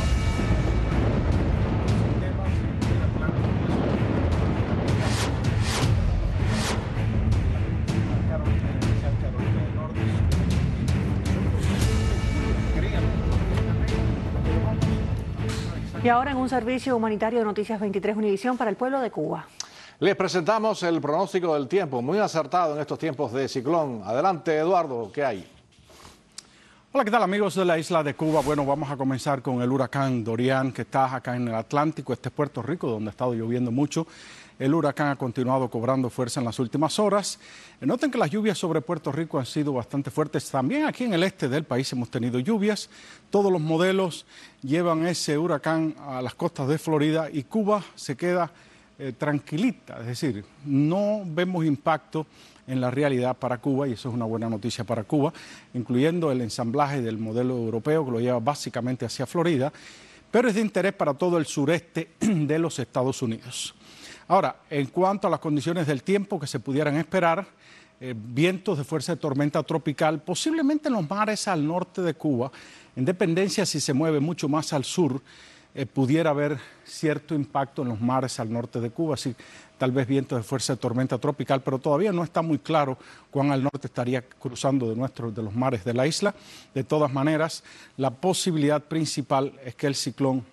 Y ahora en un servicio humanitario de Noticias veintitrés Univisión para el pueblo de Cuba. Les presentamos el pronóstico del tiempo, muy acertado en estos tiempos de ciclón. Adelante, Eduardo, ¿qué hay? Hola, ¿qué tal amigos de la isla de Cuba? Bueno, vamos a comenzar con el huracán Dorian, que está acá en el Atlántico. Este es Puerto Rico, donde ha estado lloviendo mucho. El huracán ha continuado cobrando fuerza en las últimas horas. Noten que las lluvias sobre Puerto Rico han sido bastante fuertes. También aquí en el este del país hemos tenido lluvias. Todos los modelos llevan ese huracán a las costas de Florida y Cuba se queda eh, tranquilita. Es decir, no vemos impacto en la realidad para Cuba, y eso es una buena noticia para Cuba, incluyendo el ensamblaje del modelo europeo que lo lleva básicamente hacia Florida, pero es de interés para todo el sureste de los Estados Unidos. Ahora, en cuanto a las condiciones del tiempo que se pudieran esperar, eh, vientos de fuerza de tormenta tropical, posiblemente en los mares al norte de Cuba, en dependencia si se mueve mucho más al sur, eh, pudiera haber cierto impacto en los mares al norte de Cuba, así tal vez vientos de fuerza de tormenta tropical, pero todavía no está muy claro cuán al norte estaría cruzando de, nuestros, de los mares de la isla. De todas maneras, la posibilidad principal es que el ciclón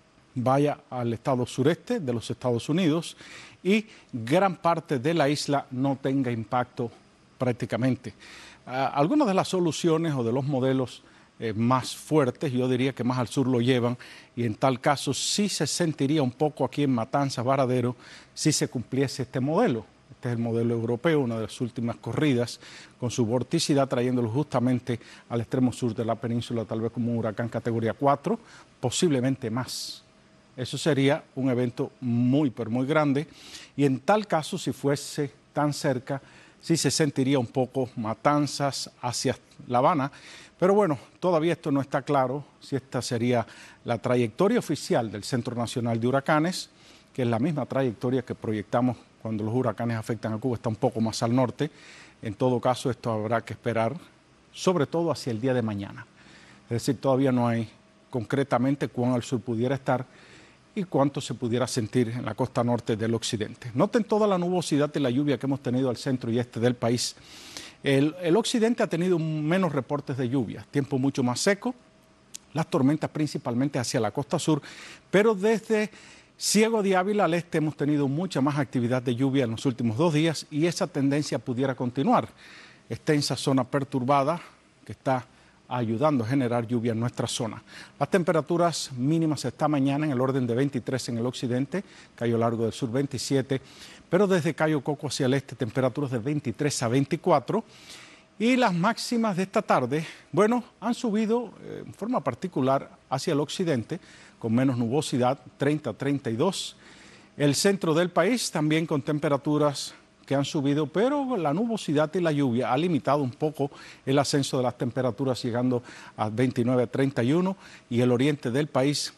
vaya al estado sureste de los Estados Unidos y gran parte de la isla no tenga impacto prácticamente. Uh, algunas de las soluciones o de los modelos eh, más fuertes, yo diría que más al sur lo llevan, y en tal caso sí se sentiría un poco aquí en Matanzas, Varadero, si se cumpliese este modelo. Este es el modelo europeo, una de las últimas corridas, con su vorticidad trayéndolo justamente al extremo sur de la península, tal vez como un huracán categoría cuatro, posiblemente más. Eso sería un evento muy, pero muy grande, y en tal caso, si fuese tan cerca, sí se sentiría un poco Matanzas hacia La Habana, pero bueno, todavía esto no está claro si esta sería la trayectoria oficial del Centro Nacional de Huracanes, que es la misma trayectoria que proyectamos cuando los huracanes afectan a Cuba, está un poco más al norte. En todo caso, esto habrá que esperar, sobre todo hacia el día de mañana. Es decir, todavía no hay concretamente cuán al sur pudiera estar y cuánto se pudiera sentir en la costa norte del occidente. Noten toda la nubosidad y la lluvia que hemos tenido al centro y este del país. El, el occidente ha tenido menos reportes de lluvia, tiempo mucho más seco, las tormentas principalmente hacia la costa sur, pero desde Ciego de Ávila al este hemos tenido mucha más actividad de lluvia en los últimos dos días y esa tendencia pudiera continuar. Extensa zona perturbada que está ayudando a generar lluvia en nuestra zona. Las temperaturas mínimas esta mañana en el orden de veintitrés en el occidente, Cayo Largo del Sur veintisiete, pero desde Cayo Coco hacia el este temperaturas de veintitrés a veinticuatro, y las máximas de esta tarde, bueno, han subido eh, en forma particular hacia el occidente, con menos nubosidad, treinta a treinta y dos. El centro del país también con temperaturas que han subido, pero la nubosidad y la lluvia ha limitado un poco el ascenso de las temperaturas, llegando a veintinueve a treinta y uno, y el oriente del país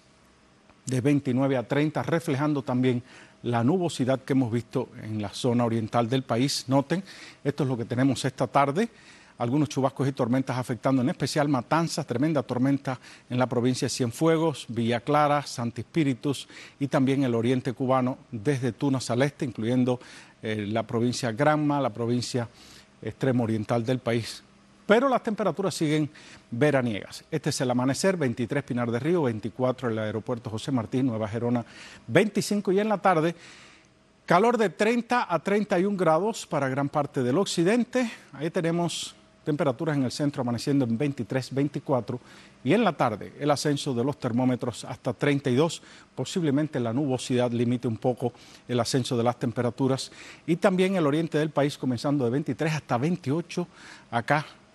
de veintinueve a treinta, reflejando también la nubosidad que hemos visto en la zona oriental del país. Noten, esto es lo que tenemos esta tarde. Algunos chubascos y tormentas afectando en especial Matanzas, tremenda tormenta en la provincia de Cienfuegos, Villa Clara, Santi Espíritus y también el oriente cubano desde Tunas al este, incluyendo eh, la provincia Granma, la provincia extremo oriental del país. Pero las temperaturas siguen veraniegas. Este es el amanecer, veintitrés Pinar del Río, veinticuatro el aeropuerto José Martí, Nueva Gerona, veinticinco, y en la tarde calor de treinta a treinta y un grados para gran parte del occidente. Ahí tenemos temperaturas en el centro amaneciendo en veintitrés, veinticuatro, y en la tarde el ascenso de los termómetros hasta treinta y dos, posiblemente la nubosidad limite un poco el ascenso de las temperaturas, y también el oriente del país comenzando de veintitrés hasta veintiocho, acá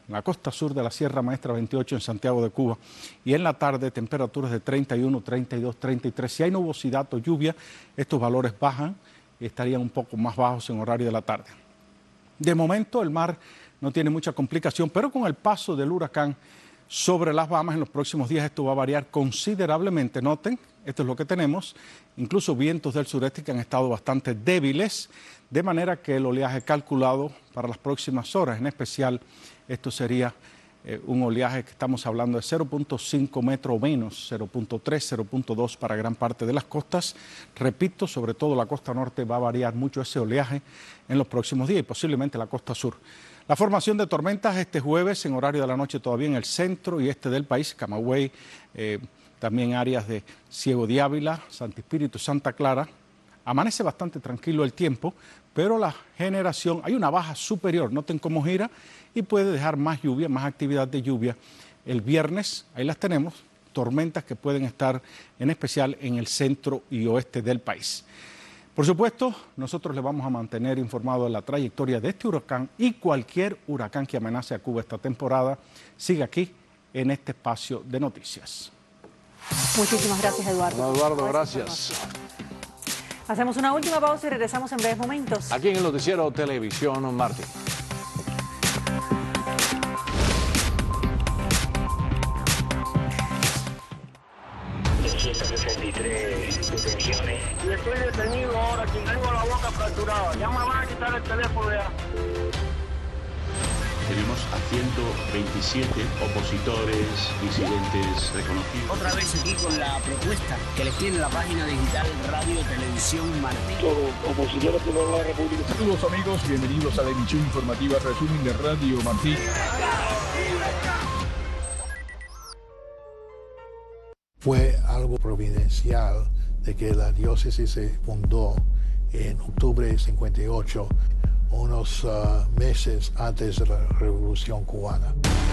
en la costa sur de la Sierra Maestra veintiocho en Santiago de Cuba. Y en la tarde temperaturas de treinta y uno, treinta y dos, treinta y tres. Si hay nubosidad o lluvia, estos valores bajan y estarían un poco más bajos en horario de la tarde. De momento el mar no tiene mucha complicación, pero con el paso del huracán sobre las Bahamas en los próximos días esto va a variar considerablemente. Noten, esto es lo que tenemos, incluso vientos del sureste que han estado bastante débiles, de manera que el oleaje calculado para las próximas horas, en especial, esto sería eh, un oleaje que estamos hablando de cero punto cinco metros o menos, cero punto tres, cero punto dos para gran parte de las costas. Repito, sobre todo la costa norte va a variar mucho ese oleaje en los próximos días y posiblemente la costa sur. La formación de tormentas este jueves en horario de la noche todavía en el centro y este del país, Camagüey, eh, también áreas de Ciego de Ávila, Santo Espíritu, Santa Clara. Amanece bastante tranquilo el tiempo, pero la generación, hay una baja superior, noten cómo gira y puede dejar más lluvia, más actividad de lluvia. El viernes, ahí las tenemos, tormentas que pueden estar en especial en el centro y oeste del país. Por supuesto, nosotros le vamos a mantener informado de la trayectoria de este huracán y cualquier huracán que amenace a Cuba esta temporada. Sigue aquí en este espacio de noticias. Muchísimas gracias, Eduardo. Bueno, Eduardo, gracias. Hacemos una última pausa y regresamos en breves momentos. Aquí en el Noticiero Televisión Martí. ciento sesenta y tres detenciones. Y estoy detenido ahora, aquí tengo la boca fracturada. Ya me van a quitar el teléfono ya. Tenemos a ciento veintisiete opositores, disidentes reconocidos. Otra vez aquí con la propuesta que les tiene la página digital Radio Televisión Martí. Todos opositores de la República. Saludos amigos, bienvenidos a la emisión informativa resumen de Radio Martí. Fue algo providencial de que la diócesis se fundó en octubre de cincuenta y ocho, unos uh, meses antes de la Revolución Cubana.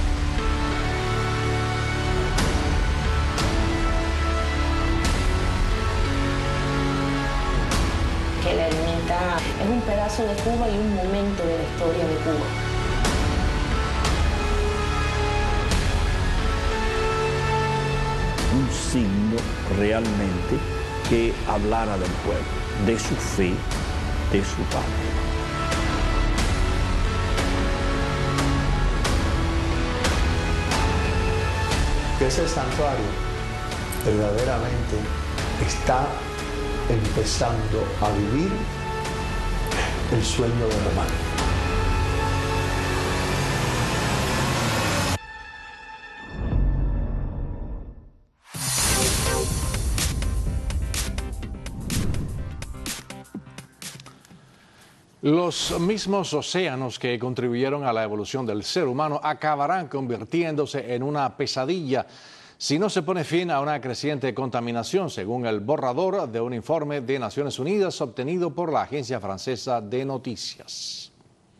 Que la ermita es un pedazo de Cuba y un momento de la historia de Cuba. Un signo realmente que hablara del pueblo, de su fe, de su patria. Que ese santuario verdaderamente está empezando a vivir el sueño de Román. Los mismos océanos que contribuyeron a la evolución del ser humano acabarán convirtiéndose en una pesadilla si no se pone fin a una creciente contaminación, según el borrador de un informe de Naciones Unidas obtenido por la agencia francesa de noticias.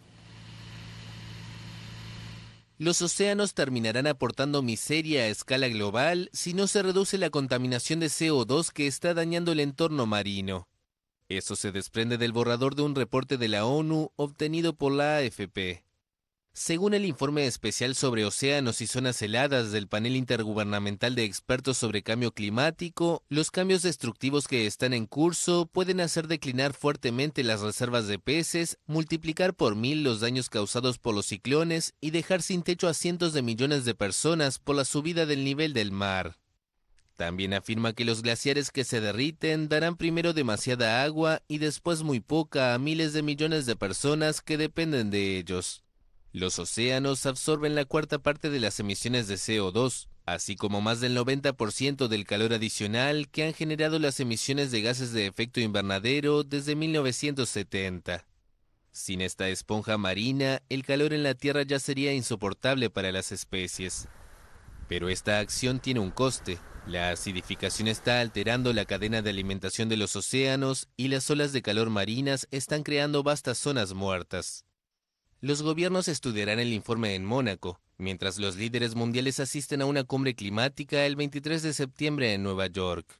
Los océanos terminarán aportando miseria a escala global si no se reduce la contaminación de C O dos que está dañando el entorno marino. Eso se desprende del borrador de un reporte de la ONU obtenido por la A F P. Según el informe especial sobre océanos y zonas heladas del Panel Intergubernamental de Expertos sobre Cambio Climático, los cambios destructivos que están en curso pueden hacer declinar fuertemente las reservas de peces, multiplicar por mil los daños causados por los ciclones y dejar sin techo a cientos de millones de personas por la subida del nivel del mar. También afirma que los glaciares que se derriten darán primero demasiada agua y después muy poca a miles de millones de personas que dependen de ellos. Los océanos absorben la cuarta parte de las emisiones de C O dos, así como más del noventa por ciento del calor adicional que han generado las emisiones de gases de efecto invernadero desde mil novecientos setenta. Sin esta esponja marina, el calor en la Tierra ya sería insoportable para las especies. Pero esta acción tiene un coste. La acidificación está alterando la cadena de alimentación de los océanos y las olas de calor marinas están creando vastas zonas muertas. Los gobiernos estudiarán el informe en Mónaco, mientras los líderes mundiales asisten a una cumbre climática el veintitrés de septiembre en Nueva York.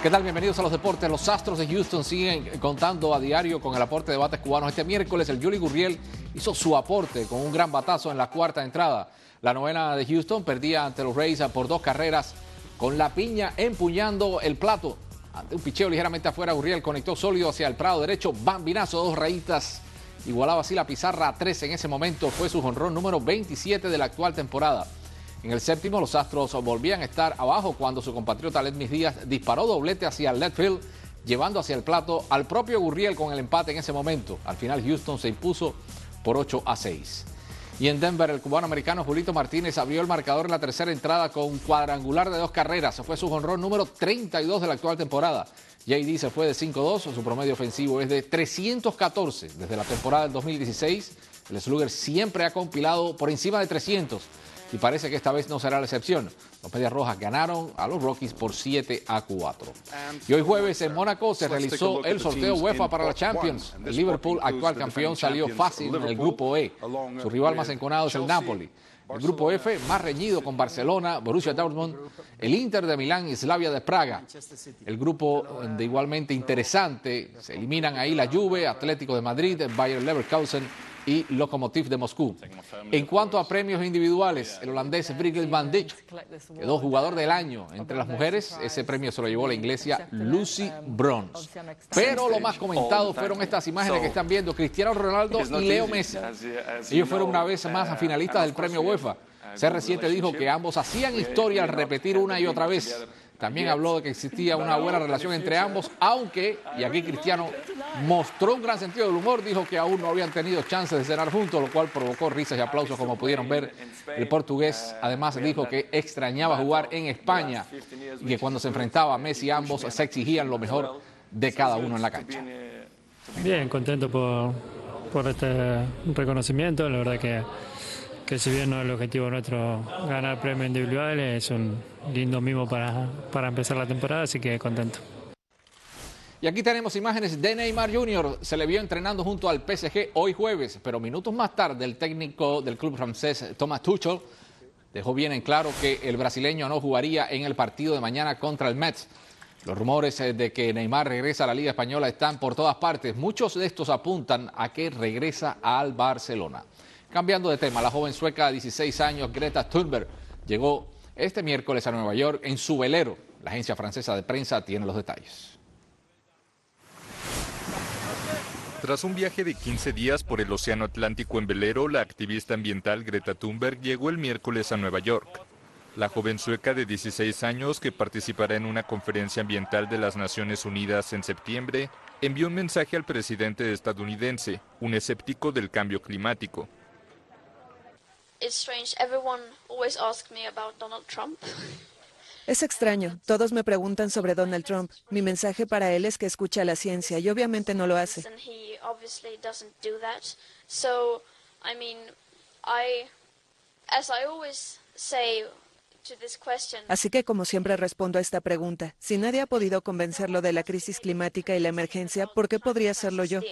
¿Qué tal? Bienvenidos a los deportes. Los Astros de Houston siguen contando a diario con el aporte de bates cubanos. Este miércoles el Yuli Gurriel hizo su aporte con un gran batazo en la cuarta entrada. La novena de Houston perdía ante los Rays por dos carreras con la piña empuñando el plato. Ante un picheo ligeramente afuera, Gurriel conectó sólido hacia el prado derecho. Bambinazo, dos rayitas. Igualaba así la pizarra a tres en ese momento. Fue su jonrón número veintisiete de la actual temporada. En el séptimo, los Astros volvían a estar abajo cuando su compatriota Ledmys Díaz disparó doblete hacia el left field, llevando hacia el plato al propio Gurriel con el empate en ese momento. Al final, Houston se impuso por ocho a seis. Y en Denver, el cubano-americano Julito Martínez abrió el marcador en la tercera entrada con un cuadrangular de dos carreras. Fue su jonrón número treinta y dos de la actual temporada. J D se fue de cinco dos, su promedio ofensivo es de trescientos catorce. Desde la temporada del dos mil dieciséis, el slugger siempre ha compilado por encima de trescientos. Y parece que esta vez no será la excepción. Los Medias Rojas ganaron a los Rockies por siete a cuatro. Y hoy jueves en Mónaco se realizó el sorteo UEFA para la Champions. El Liverpool, actual campeón, salió fácil en el grupo E. Su rival más enconado es el Napoli. El grupo F, más reñido con Barcelona, Borussia Dortmund, el Inter de Milán y Slavia de Praga. El grupo de igualmente interesante, se eliminan ahí la Juve, Atlético de Madrid, Bayer Leverkusen y Lokomotiv de Moscú. En cuanto a premios individuales, el holandés Virgil van Dijk quedó jugador del año. Entre las mujeres, ese premio se lo llevó la inglesa Lucy Bronze. Pero lo más comentado fueron estas imágenes que están viendo: Cristiano Ronaldo y Leo Messi. Ellos fueron una vez más finalistas del premio UEFA. C R siete dijo que ambos hacían historia al repetir una y otra vez. También habló de que existía una buena relación entre ambos, aunque, y aquí Cristiano mostró un gran sentido del humor, dijo que aún no habían tenido chances de cenar juntos, lo cual provocó risas y aplausos, como pudieron ver. El portugués además dijo que extrañaba jugar en España y que cuando se enfrentaba a Messi ambos se exigían lo mejor de cada uno en la cancha. Bien, contento por, por este reconocimiento. La verdad que, que si bien no es el objetivo nuestro ganar premios individuales, es un lindo mimo para, para empezar la temporada, así que contento. Y aquí tenemos imágenes de Neymar junior Se le vio entrenando junto al P S G hoy jueves, pero minutos más tarde el técnico del club francés, Thomas Tuchel, dejó bien en claro que el brasileño no jugaría en el partido de mañana contra el Metz. Los rumores de que Neymar regresa a la Liga Española están por todas partes. Muchos de estos apuntan a que regresa al Barcelona. Cambiando de tema, la joven sueca de dieciséis años, Greta Thunberg, llegó este miércoles a Nueva York en su velero. La agencia francesa de prensa tiene los detalles. Tras un viaje de quince días por el Océano Atlántico en velero, la activista ambiental Greta Thunberg llegó el miércoles a Nueva York. La joven sueca de dieciséis años, que participará en una conferencia ambiental de las Naciones Unidas en septiembre, envió un mensaje al presidente estadounidense, un escéptico del cambio climático. Es extraño, todos me preguntan sobre Donald Trump. Mi mensaje para él es que escucha la ciencia y obviamente no lo hace. Así que, como siempre, respondo a esta pregunta. Si nadie ha podido convencerlo de la crisis climática y la emergencia, ¿por qué podría hacerlo yo?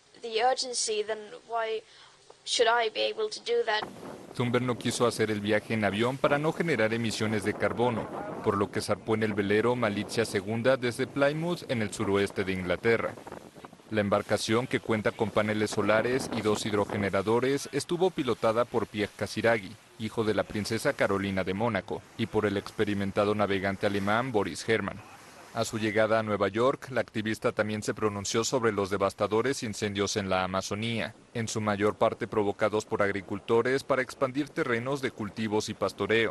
Thunberg no quiso hacer el viaje en avión para no generar emisiones de carbono, por lo que zarpó en el velero Malizia segunda desde Plymouth, en el suroeste de Inglaterra. La embarcación, que cuenta con paneles solares y dos hidrogeneradores, estuvo pilotada por Pierre Casiraghi, hijo de la princesa Carolina de Mónaco, y por el experimentado navegante alemán Boris Herrmann. A su llegada a Nueva York, la activista también se pronunció sobre los devastadores incendios en la Amazonía, en su mayor parte provocados por agricultores para expandir terrenos de cultivos y pastoreo.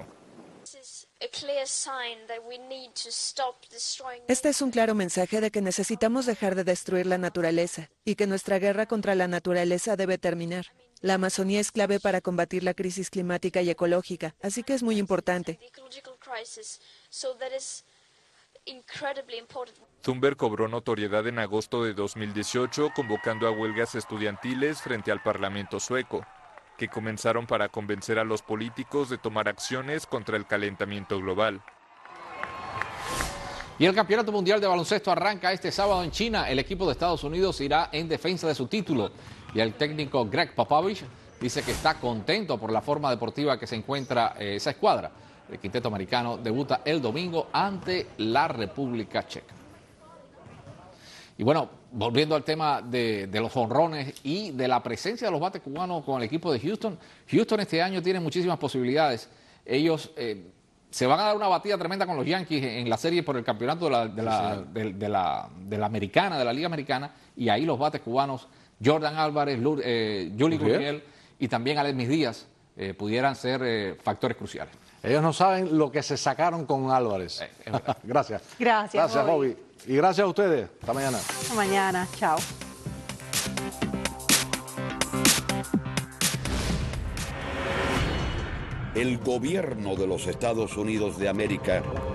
Este es un claro mensaje de que necesitamos dejar de destruir la naturaleza y que nuestra guerra contra la naturaleza debe terminar. La Amazonía es clave para combatir la crisis climática y ecológica, así que es muy importante. Thunberg cobró notoriedad en agosto de dos mil dieciocho convocando a huelgas estudiantiles frente al Parlamento sueco, que comenzaron para convencer a los políticos de tomar acciones contra el calentamiento global. Y el Campeonato Mundial de Baloncesto arranca este sábado en China. El equipo de Estados Unidos irá en defensa de su título y el técnico Greg Popovich dice que está contento por la forma deportiva que se encuentra eh, esa escuadra. El quinteto americano debuta el domingo ante la República Checa. Y bueno, volviendo al tema de, de los jonrones y de la presencia de los bates cubanos con el equipo de Houston, Houston este año tiene muchísimas posibilidades. Ellos eh, se van a dar una batida tremenda con los Yankees en la serie por el campeonato de la, de la, sí, de, de la, de la americana, de la Liga Americana, y ahí los bates cubanos, Jordan Álvarez, Lur, eh, Juli Gurriel y también Aledmys Díaz, eh, pudieran ser eh, factores cruciales. Ellos no saben lo que se sacaron con Álvarez. Eh, Gracias. Gracias, Gracias, Bobby. Bobby. Y gracias a ustedes. Hasta mañana. Hasta mañana. Chao. El gobierno de los Estados Unidos de América